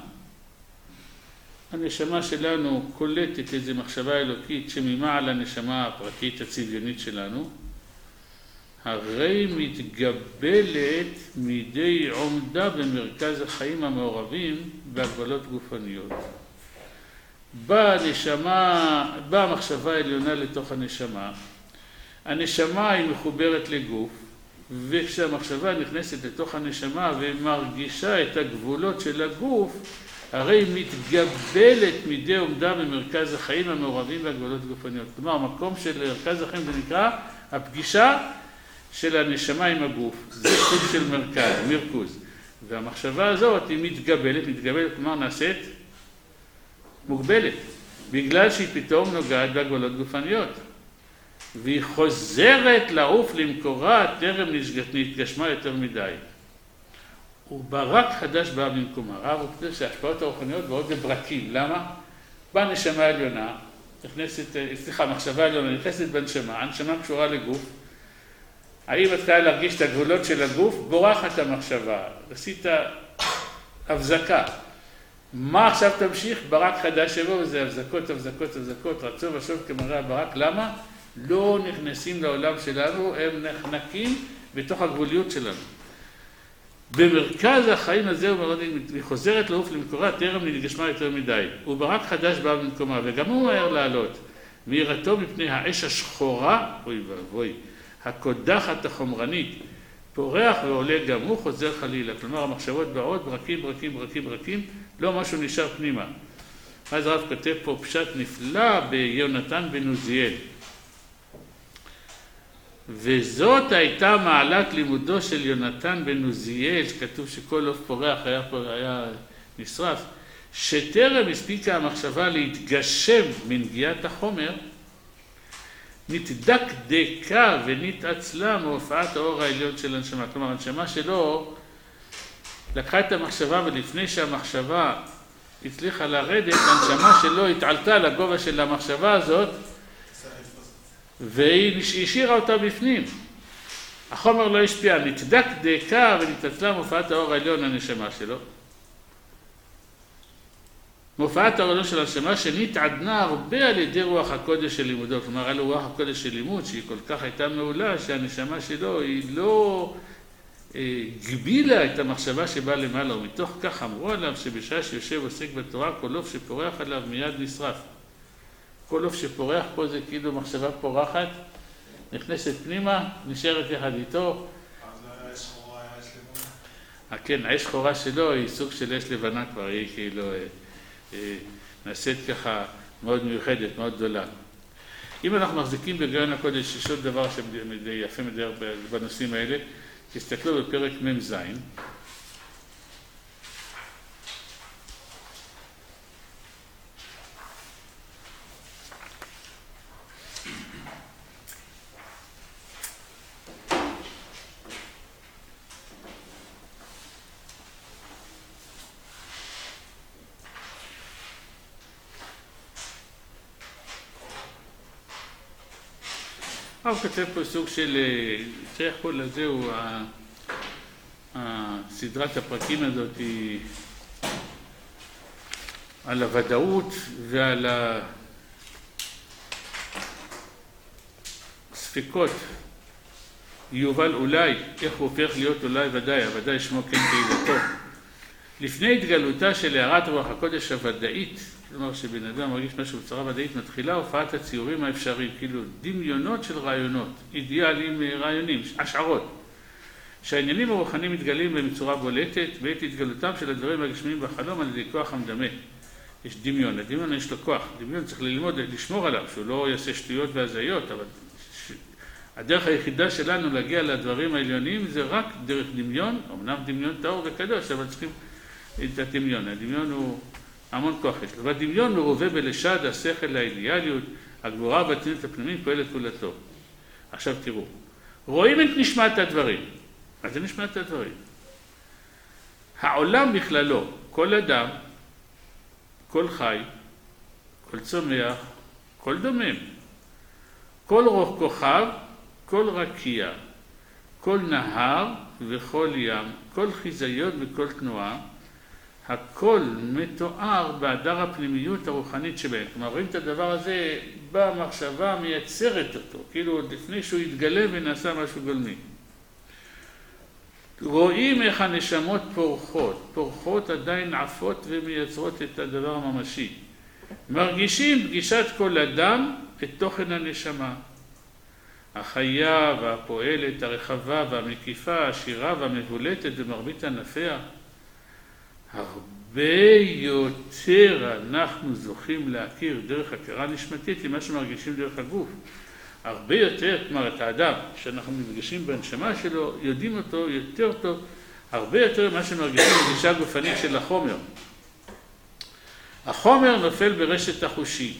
הנשמה שלנו קולטת איזו מחשבה אלוקית שממעל הנשמה הפרטית הצביונית שלנו, הרי מתגבלת מידי עומדה במרכז החיים המעורבים בהגבלות גופניות. באה הנשמה, באה המחשבה העליונה לתוך הנשמה, הנשמה היא מחוברת לגוף, וכשהמחשבה נכנסת לתוך הנשמה ומרגישה את הגבולות של הגוף, הרי מתגבלת מידי עומדה במרכז החיים המעורבים בהגבלות גופניות. כלומר, המקום של מרכז החיים זה נקרא הפגישה של הנשמה עם הגוף. זה סוג של מרכז, מרכוז. והמחשבה הזאת היא מתגבלת, מתגבלת, כלומר נעשית מוגבלת, בגלל שהיא פתאום נוגעת בהגבלות גופניות. והיא חוזרת לעוף למקורה, טרם נתגשמה יותר מדי. וברק חדש בא במקומה. הרב הוא כתוב שההשפעות הרוחניות באות בברקים. למה? באה נשמה עליונה, נכנסת, סליחה, מחשבה עליונה, נכנסת בנשמה, הנשמה קשורה לגוף. האם מתחילה להרגיש את הגבולות של הגוף? בורחת המחשבה. עשית הבזקה. מה עכשיו תמשיך? ברק חדש שבו, וזה הבזקות, הבזקות, הבזקות, רצו ושוב כמראה הברק. למה? לא נכנסים לעולם שלנו, הם נחנקים בתוך הגבוליות שלנו. במרכז החיים הזה היא חוזרת לעוף למקורה, טרם נתגשמה יותר מדי. וברק חדש בא במקומה, וגם הוא מהר לעלות. ויראתו מפני האש השחורה, אוי ואבוי, הקודחת החומרנית, פורח ועולה גם הוא, חוזר חלילה. כלומר, המחשבות באות, ברקים, ברקים, ברקים, ברקים, לא משהו נשאר פנימה. אז הרב כותב פה פשט נפלא ביונתן בן עוזיאל. וזאת הייתה מעלת לימודו של יונתן בן עוזיאל, שכתוב שכל עוף פורח היה, היה נשרף, שטרם הספיקה המחשבה להתגשם מנגיעת החומר, נתדקדקה ונתעצלה מהופעת האור העליון של הנשמה. כלומר, הנשמה שלו לקחה את המחשבה, ולפני שהמחשבה הצליחה לרדת, הנשמה שלו התעלתה לגובה של המחשבה הזאת, והיא השאירה אותה בפנים. החומר לא השפיע, נתדקדקה ונתעצלה מהופעת האור העליון הנשמה שלו. מהופעת האור העליון של הנשמה שנתעדנה הרבה על ידי רוח הקודש של לימודו. כלומר, על רוח הקודש של לימוד, שהיא כל כך הייתה מעולה, שהנשמה שלו היא לא אה, גבילה את המחשבה שבאה למעלה. ומתוך כך אמרו עליו שבשעה שיושב עוסק בתורה, כל עוף שפורח עליו מיד נשרף. כל עוף שפורח פה זה כאילו מחשבה פורחת, נכנסת פנימה, נשארת יחד איתו. אז האש שחורה היה אש לבנה? כן, האש שחורה שלו היא סוג של אש לבנה כבר, היא כאילו אה, אה, נעשית ככה מאוד מיוחדת, מאוד גדולה. אם אנחנו מחזיקים בגאון הקודש, יש עוד דבר שיפה מדבר בנושאים האלה, תסתכלו בפרק מ"ז. הרב כותב פה סוג של, צריך פה לזה הוא, סדרת הפרקים הזאת היא על הוודאות ועל הספקות. יובל אולי, איך הוא הופך להיות אולי ודאי, הוודאי שמו כן תהילתו. לפני התגלותה של הערת רוח הקודש הוודאית, כלומר שבן אדם מרגיש משהו בצורה ודאית, מתחילה הופעת הציורים האפשריים, כאילו דמיונות של רעיונות, אידיאלים, רעיונים, השערות. שהעניינים הרוחניים מתגלים בצורה בולטת, בעת התגלותם של הדברים הגשמיים בחלום על ידי כוח המדמה. יש דמיון, הדמיון יש לו כוח, דמיון צריך ללמוד, לשמור עליו, שהוא לא יעשה שטויות והזיות, אבל הדרך היחידה שלנו להגיע לדברים העליוניים זה רק דרך דמיון, אמנם דמיון טהור וקדוש, אבל צריכים את הדמיון. הדמיון הוא המון כוח יש לו. והדמיון מרובה בלשד השכל, האידיאליות, הגבורה והתמידות הפנימית פועלת פעולתו. עכשיו תראו, רואים את נשמת הדברים. מה זה נשמת הדברים? העולם בכללו, כל אדם, כל חי, כל צומח, כל דומם, כל רוח כוכב, כל רקיע, כל נהר וכל ים, כל חיזיון וכל תנועה, הכל מתואר בהדר הפנימיות הרוחנית שבהם. כלומר, רואים את הדבר הזה במחשבה מייצרת אותו, כאילו עוד לפני שהוא יתגלה ונעשה משהו גולמי. רואים איך הנשמות פורחות, פורחות עדיין עפות ומייצרות את הדבר הממשי. מרגישים פגישת כל אדם את תוכן הנשמה. החיה והפועלת, הרחבה והמקיפה, העשירה והמבולטת ומרבית ענפיה. הרבה יותר אנחנו זוכים להכיר דרך הכרה נשמתית ממה שמרגישים דרך הגוף. הרבה יותר, כלומר את האדם שאנחנו מפגשים בנשמה שלו, יודעים אותו יותר טוב, הרבה יותר ממה שמרגישים בגישה גופנית של החומר. החומר נופל ברשת החושי.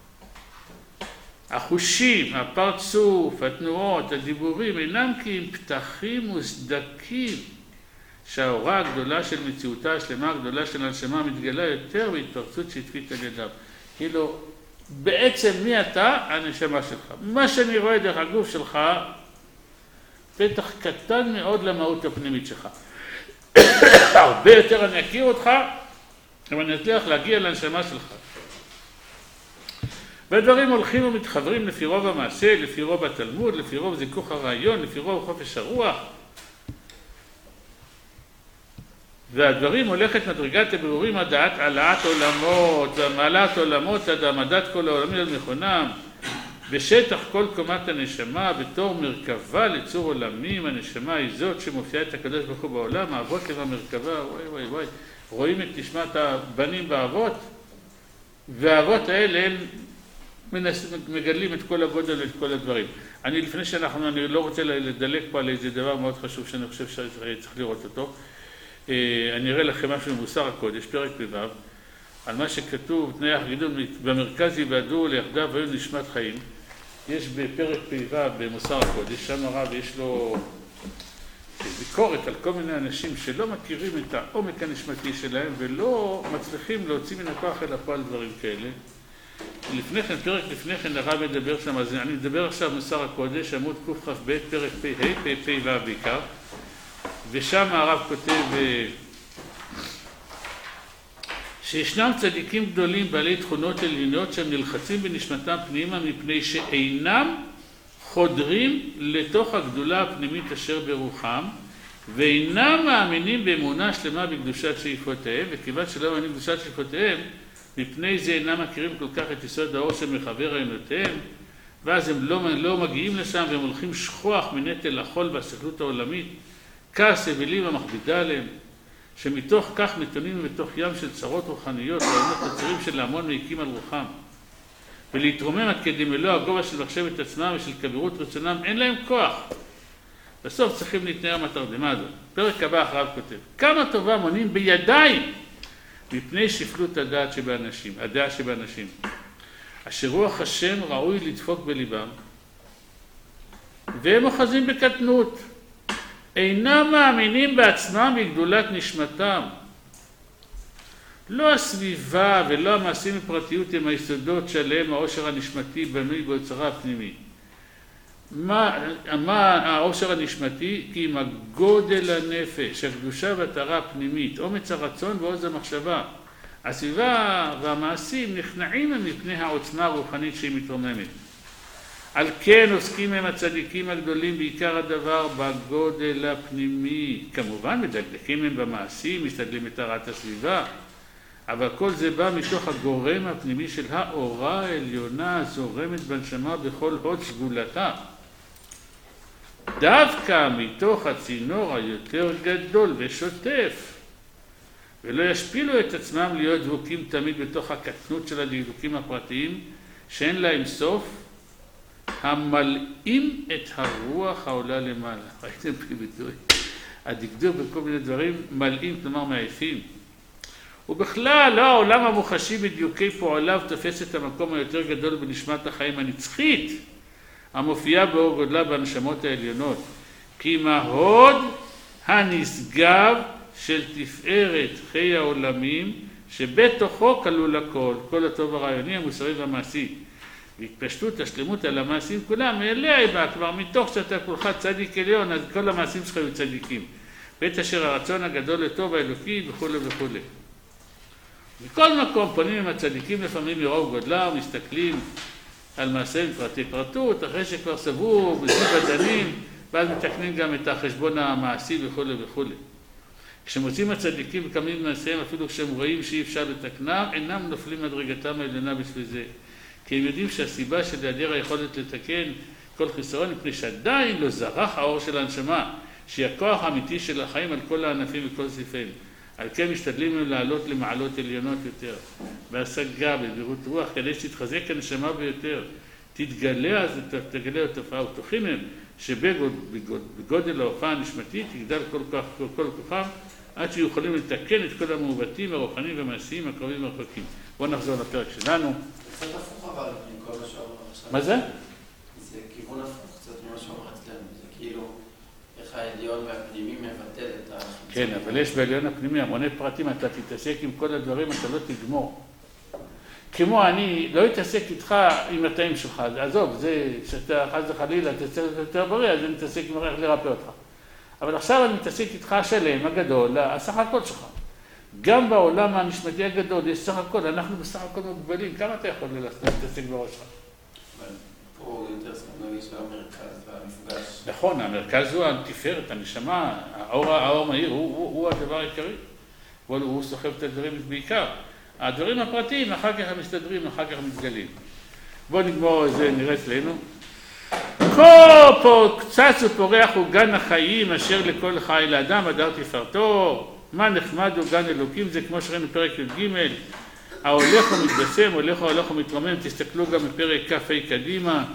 החושים, הפרצוף, התנועות, הדיבורים, אינם כי הם פתחים וסדקים שהאורה הגדולה של מציאותה, השלמה הגדולה של הנשמה מתגלה יותר בהתפרצות שטפית על ידיו. כאילו, בעצם מי אתה? הנשמה שלך. מה שאני רואה דרך הגוף שלך, פתח קטן מאוד למהות הפנימית שלך. הרבה יותר אני אכיר אותך, אבל אני אצליח להגיע לנשמה שלך. והדברים הולכים ומתחברים לפי רוב המעשה, לפי רוב התלמוד, לפי רוב זיכוך הרעיון, לפי רוב חופש הרוח. והדברים הולכת מדרגת הבירורים עד העלאת עולמות, והמעלת עולמות עד העמדת כל העולמים על מכונם, בשטח כל קומת הנשמה, בתור מרכבה לצור עולמים, הנשמה היא זאת שמופיעה את הקדוש ברוך הוא בעולם, האבות לב המרכבה, וואי וואי וואי, רואים את נשמת הבנים באבות, והאבות האלה הם מגלים את כל הגודל ואת כל הדברים. אני לפני שאנחנו, אני לא רוצה לדלק פה על איזה דבר מאוד חשוב שאני חושב שצריך לראות אותו. אני אראה לכם משהו ממוסר הקודש, פרק פ"ו, על מה שכתוב, תנאי הגידול במרכז ייוועדו ליחדיו והיו נשמת חיים. יש בפרק פ"ו במוסר הקודש, שם הרב יש לו ביקורת על כל מיני אנשים שלא מכירים את העומק הנשמתי שלהם ולא מצליחים להוציא מן הכוח אל הפועל דברים כאלה. לפני כן, פרק לפני כן הרב מדבר שם, אז אני מדבר עכשיו במוסר הקודש, עמוד קכ"ב, פרק פ"ה, פ"ו בעיקר, ושם הרב כותב שישנם צדיקים גדולים בעלי תכונות עליונות שהם נלחצים בנשמתם פנימה מפני שאינם חודרים לתוך הגדולה הפנימית אשר ברוחם ואינם מאמינים באמונה שלמה בקדושת שאיפותיהם, וכיוון שלא מאמינים בקדושת שאיפותיהם מפני זה אינם מכירים כל כך את יסוד האור שמחבר רעיונותיהם, ואז הם לא, לא מגיעים לשם והם הולכים שכוח מנטל החול והסתכלות העולמית, כעס אבלים המכבידה עליהם, שמתוך כך נתונים בתוך ים של צרות רוחניות, רעיונות הצרים של ההמון מעיקים על רוחם, ולהתרומם עד כדי מלוא הגובה של מחשבת עצמם ושל כבירות רצונם, אין להם כוח. בסוף צריכים להתנער מהתרדמה הזאת. פרק הבא אחריו כותב, כמה טובה מונים בידיים מפני שפלות הדעת שבאנשים, הדעה שבאנשים, אשר רוח השם ראוי לדפוק בליבם, והם אוחזים בקטנות, אינם מאמינים בעצמם בגדולת נשמתם. לא הסביבה ולא המעשים בפרטיות הם היסודות שעליהם העושר הנשמתי בנוי באוצרה הפנימי. מה, מה העושר הנשמתי? כי אם הגודל הנפש, הקדושה והטהרה הפנימית, אומץ הרצון ועוז המחשבה, הסביבה והמעשים נכנעים הם מפני העוצמה הרוחנית שהיא מתרוממת. על כן עוסקים הם הצדיקים הגדולים בעיקר הדבר בגודל הפנימי. כמובן מדקדקים הם במעשים, משתדלים את טהרת הסביבה, אבל כל זה בא מתוך הגורם הפנימי של האורה העליונה הזורמת בנשמה בכל הוד סגולתה. דווקא מתוך הצינור היותר גדול ושוטף, ולא ישפילו את עצמם להיות דבוקים תמיד בתוך הקטנות של הדקדוקים הפרטיים שאין להם סוף, המלאים את הרוח העולה למעלה. ראיתם בביטוי? הדקדוק בכל מיני דברים מלאים, כלומר מעייפים. ובכלל, לא, העולם המוחשי בדיוקי פועליו תופס את המקום היותר גדול בנשמת החיים הנצחית, המופיעה באור גודלה בנשמות העליונות. כי מההוד הנשגב של תפארת חיי העולמים, שבתוכו כלול הכל, כל הטוב הרעיוני, המוסרי והמעשי. והתפשטות השלמות על המעשים כולם, מאליה היא באה, כבר מתוך שאתה כולך צדיק עליון, אז כל המעשים שלך היו צדיקים. בית אשר הרצון הגדול לטוב האלוקי וכו' וכו'. בכל מקום פונים עם הצדיקים לפעמים מרוב גודלה ומסתכלים על מעשיהם פרטי פרטות, אחרי שכבר סבור, מזיב הדנים, ואז מתקנים גם את החשבון המעשי וכו' וכו'. כשמוצאים הצדיקים וקמים מעשיהם, אפילו כשהם רואים שאי אפשר לתקנם, אינם נופלים מדרגתם העליונה בשביל זה. כי הם יודעים שהסיבה של היעדר היכולת לתקן כל חיסרון, מפני שעדיין לא זרח האור של הנשמה, שהיא הכוח האמיתי של החיים על כל הענפים וכל סעיפיהם. על כן משתדלים הם לעלות למעלות עליונות יותר, בהשגה, בבירות רוח, כדי שתתחזק הנשמה ביותר, תתגלה אז תגלה התופעה, ותוכין הם שבגודל ההופעה הנשמתית יגדל כל כך, כל, כל כוחם, עד שיכולים לתקן את כל המעוותים, הרוחניים והמעשיים, הקרבים והרחוקים. בואו נחזור לפרק שלנו. קצת הפוך אבל מכל מה שאומר עכשיו. מה זה? זה כיוון הפוך קצת ממה שאומר אצלנו. זה כאילו איך העליון והפנימי מבטל את ה... כן, אבל יש בעליון הפנימי המוני פרטים, אתה תתעסק עם כל הדברים, אתה לא תגמור. כמו אני לא אתעסק איתך עם התאים שלך, עזוב, זה שאתה חס וחלילה, תצא יותר בריא, אז אני מתעסק עם איך לרפא אותך. אבל עכשיו אני מתעסק איתך השלם, הגדול, הסך הכל שלך. גם בעולם הנשמתי הגדול יש סך הכל, אנחנו בסך הכל מוגבלים, כמה אתה יכול להתעסק בראש שלך? אבל פה הוא יותר סמנוי של המרכז והמפגש. נכון, המרכז הוא התפארת, הנשמה, האור, האור מהיר, הוא, הוא, הוא הדבר העיקרי. הוא, הוא סוחב את הדברים בעיקר. הדברים הפרטיים, אחר כך הם מסתדרים, אחר כך הם מתגלים. בואו נגמור את זה, נראה אצלנו. כה פה קצת ופורח הוא גן החיים, אשר לכל חי לאדם, הדר תפארתו. מה נחמד הוא גן אלוקים, זה כמו שראינו פרק י"ג, ההולך ומתבשם, הולך והולך ומתרומם, תסתכלו גם בפרק כ"ה קדימה.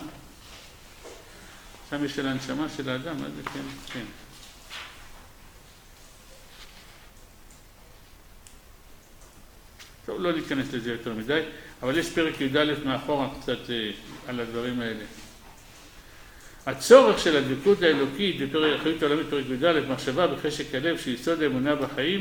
שם יש של הנשמה של האדם, מה זה? כן, כן. טוב, לא ניכנס לזה יותר מדי, אבל יש פרק י"א מאחורה קצת אה, על הדברים האלה. הצורך של הדבקות האלוקית בפרק החיות העולמית פרק י"א, מחשבה בחשק הלב שיסוד האמונה בחיים,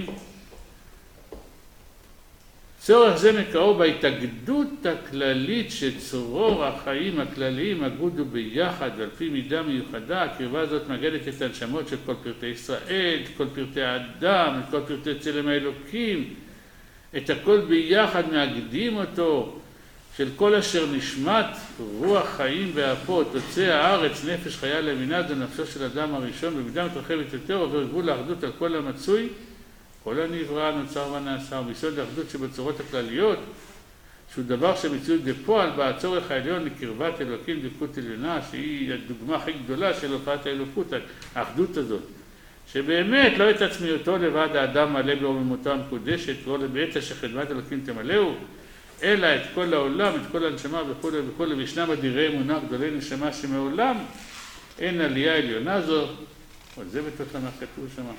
צורך זה מקרו בהתאגדות הכללית שצרור החיים הכלליים אגודו ביחד ועל פי מידה מיוחדה. הקרבה הזאת מאגדת את הנשמות של כל פרטי ישראל, את כל פרטי האדם, את כל פרטי צלם האלוקים, את הכל ביחד מאגדים אותו, של כל אשר נשמת רוח חיים באפו, תוצא הארץ נפש חיה למינה, זו נפשו של אדם הראשון, במידה מתרחבת יותר עובר גבול האחדות על כל המצוי, כל הנברא נוצר ונעשה, ומיסוד האחדות שבצורות הכלליות, שהוא דבר שמציאות בפועל בה הצורך העליון לקרבת אלוקים דבקות עליונה, שהיא הדוגמה הכי גדולה של הופעת האלוקות, האחדות הזאת, שבאמת לא את עצמיותו לבד האדם מלא ברוממותו המקודשת, ולא בעת אשר חדמת אלוקים תמלאו, אלא את כל העולם, את כל הנשמה וכו' וכו', וישנם אדירי אמונה גדולי נשמה שמעולם אין עלייה עליונה זו, עוזבת אותה מה כתוב שם,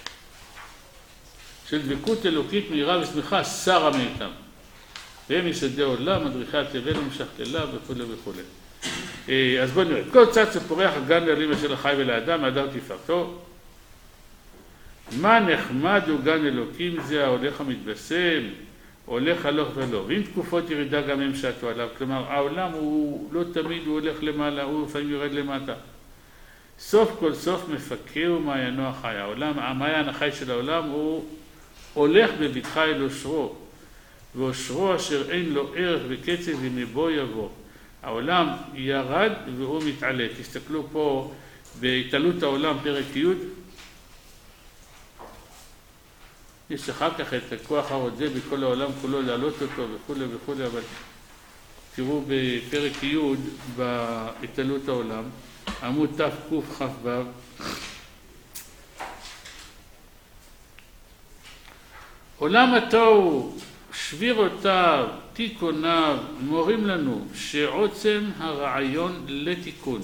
של דבקות אלוקית מהירה ושמחה שרה מאיתם, והם יסדי עולם, מדריכת תבל ומשכתלה וכו' וכו'. אז בואו נראה, כל צד שפורח הגן לעלים אשר לחי ולאדם, האדם תפארתו. מה נחמד הוא גן אלוקים זה ההולך המתבשם, הולך הלוך ולא, ועם תקופות ירידה גם הם שעתו עליו, כלומר העולם הוא לא תמיד הוא הולך למעלה, הוא לפעמים יורד למטה. סוף כל סוף מפקהו מעיינו החי. העולם, המעיין החי של העולם הוא הולך בבטחה אל אושרו, ואושרו אשר אין לו ערך וקצב הנה בו יבוא. העולם ירד והוא מתעלה. תסתכלו פה בהתעלות העולם פרק י'. יש אחר כך את הכוח הרודה בכל העולם כולו להעלות אותו וכו' וכו', אבל תראו בפרק י' בהתעלות העולם, עמוד תקכ"ו. עולם התוהו, שבירותיו, תיקוניו, מורים לנו שעוצם הרעיון לתיקון,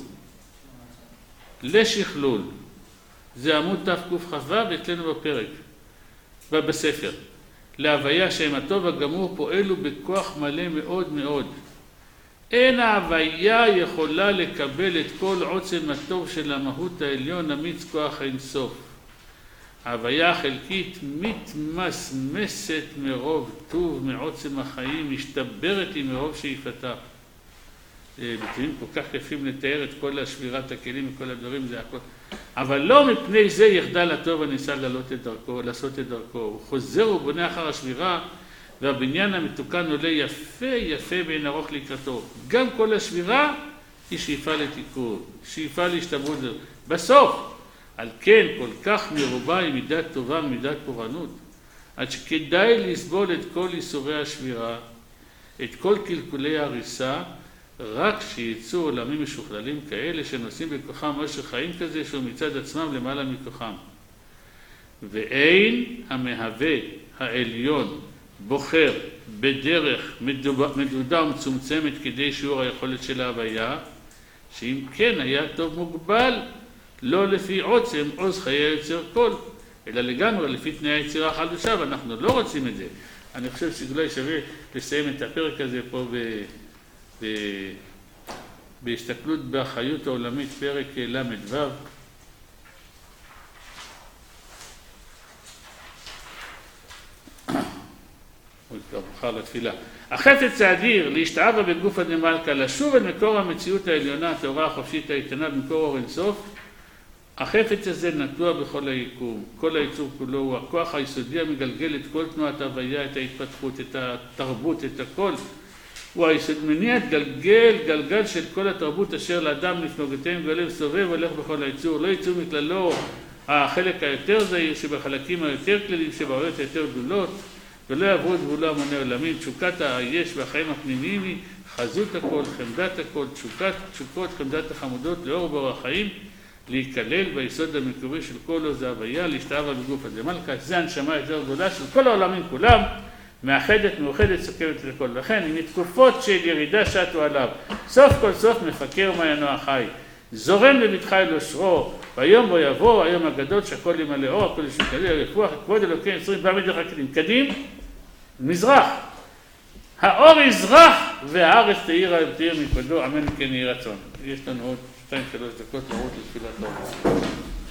לשכלול, זה עמוד תקכ"ו אצלנו בפרק, בספר. להוויה שהם הטוב הגמור פועלו בכוח מלא מאוד מאוד. אין ההוויה יכולה לקבל את כל עוצם הטוב של המהות העליון אמיץ כוח אינסוף. ההוויה החלקית מתמסמסת מרוב טוב, מעוצם החיים, משתברת עם מרוב שאיפתה. ביטויים כל כך יפים לתאר את כל השבירת הכלים וכל הדברים, זה הכל. אבל לא מפני זה יחדל הטוב הניסה לעלות את דרכו, לעשות את דרכו. הוא חוזר ובונה אחר השבירה, והבניין המתוקן עולה יפה יפה בין ארוך לקראתו. גם כל השבירה היא שאיפה לתיקון, שאיפה להשתברות. בסוף, על כן כל כך מרובה היא מידת טובה ומידת פורענות, עד שכדאי לסבול את כל איסורי השבירה, את כל קלקולי ההריסה, רק שיצאו עולמים משוכללים כאלה שנושאים בכוחם אושר חיים כזה שהוא מצד עצמם למעלה מכוחם. ואין המהווה העליון בוחר בדרך מדודה ומצומצמת כדי שיעור היכולת של ההוויה, שאם כן היה טוב מוגבל, לא לפי עוצם עוז חיי היוצר כל, אלא לגמרי לפי תנאי היצירה החדשה, ואנחנו לא רוצים את זה. אני חושב שאולי שווה לסיים את הפרק הזה פה ב... ב... בהסתכלות באחריות העולמית, פרק למ"ו. הוא כבר בחר לתפילה. החפץ האדיר להשתאבה בגוף הדמלכה, לשוב אל מקור המציאות העליונה, התאורה החופשית האיתנה במקור אור אינסוף. החפץ הזה נטוע בכל היקום, כל היצור כולו הוא הכוח היסודי המגלגל את כל תנועת ההוויה, את ההתפתחות, את התרבות, את הכל. הוא היסוד מניע את גלגל, גלגל של כל התרבות אשר לאדם לפנוגתיהם גלב סובב הולך בכל היצור. לא יצאו מכללו החלק היותר זהיר שבחלקים היותר כלליים שבעיות היותר גדולות, ולא יעברו את גבולו המוני עולמים. תשוקת היש והחיים הפנימיים היא חזות הכל, חמדת הכל, תשוקת תשוקות, חמדת החמודות לאור באור החיים, להיכלל ביסוד המקורי של כל עוז ההוויה, להשתאבה בגוף הדמלכה. זה הנשמה יותר גדולה של כל העולמים כולם, מאחדת, מאוחדת, סוכמת לכל. לכן, אם תקופות של ירידה שטו עליו, סוף כל סוף מפקר מעיינו החי, זורם בבטחה אל אושרו, והיום בו יבוא, היום הגדול שהכל ימלא אור, הכל ישוקלי, הרפוח, כבוד אלוקי עשרים בא מדרך הקדים. קדים, מזרח. האור יזרח, והארץ תאיר תאיר מפקדו, אמן כן יהי רצון. יש לנו עוד שתיים שלוש דקות לראות לתפילת אור.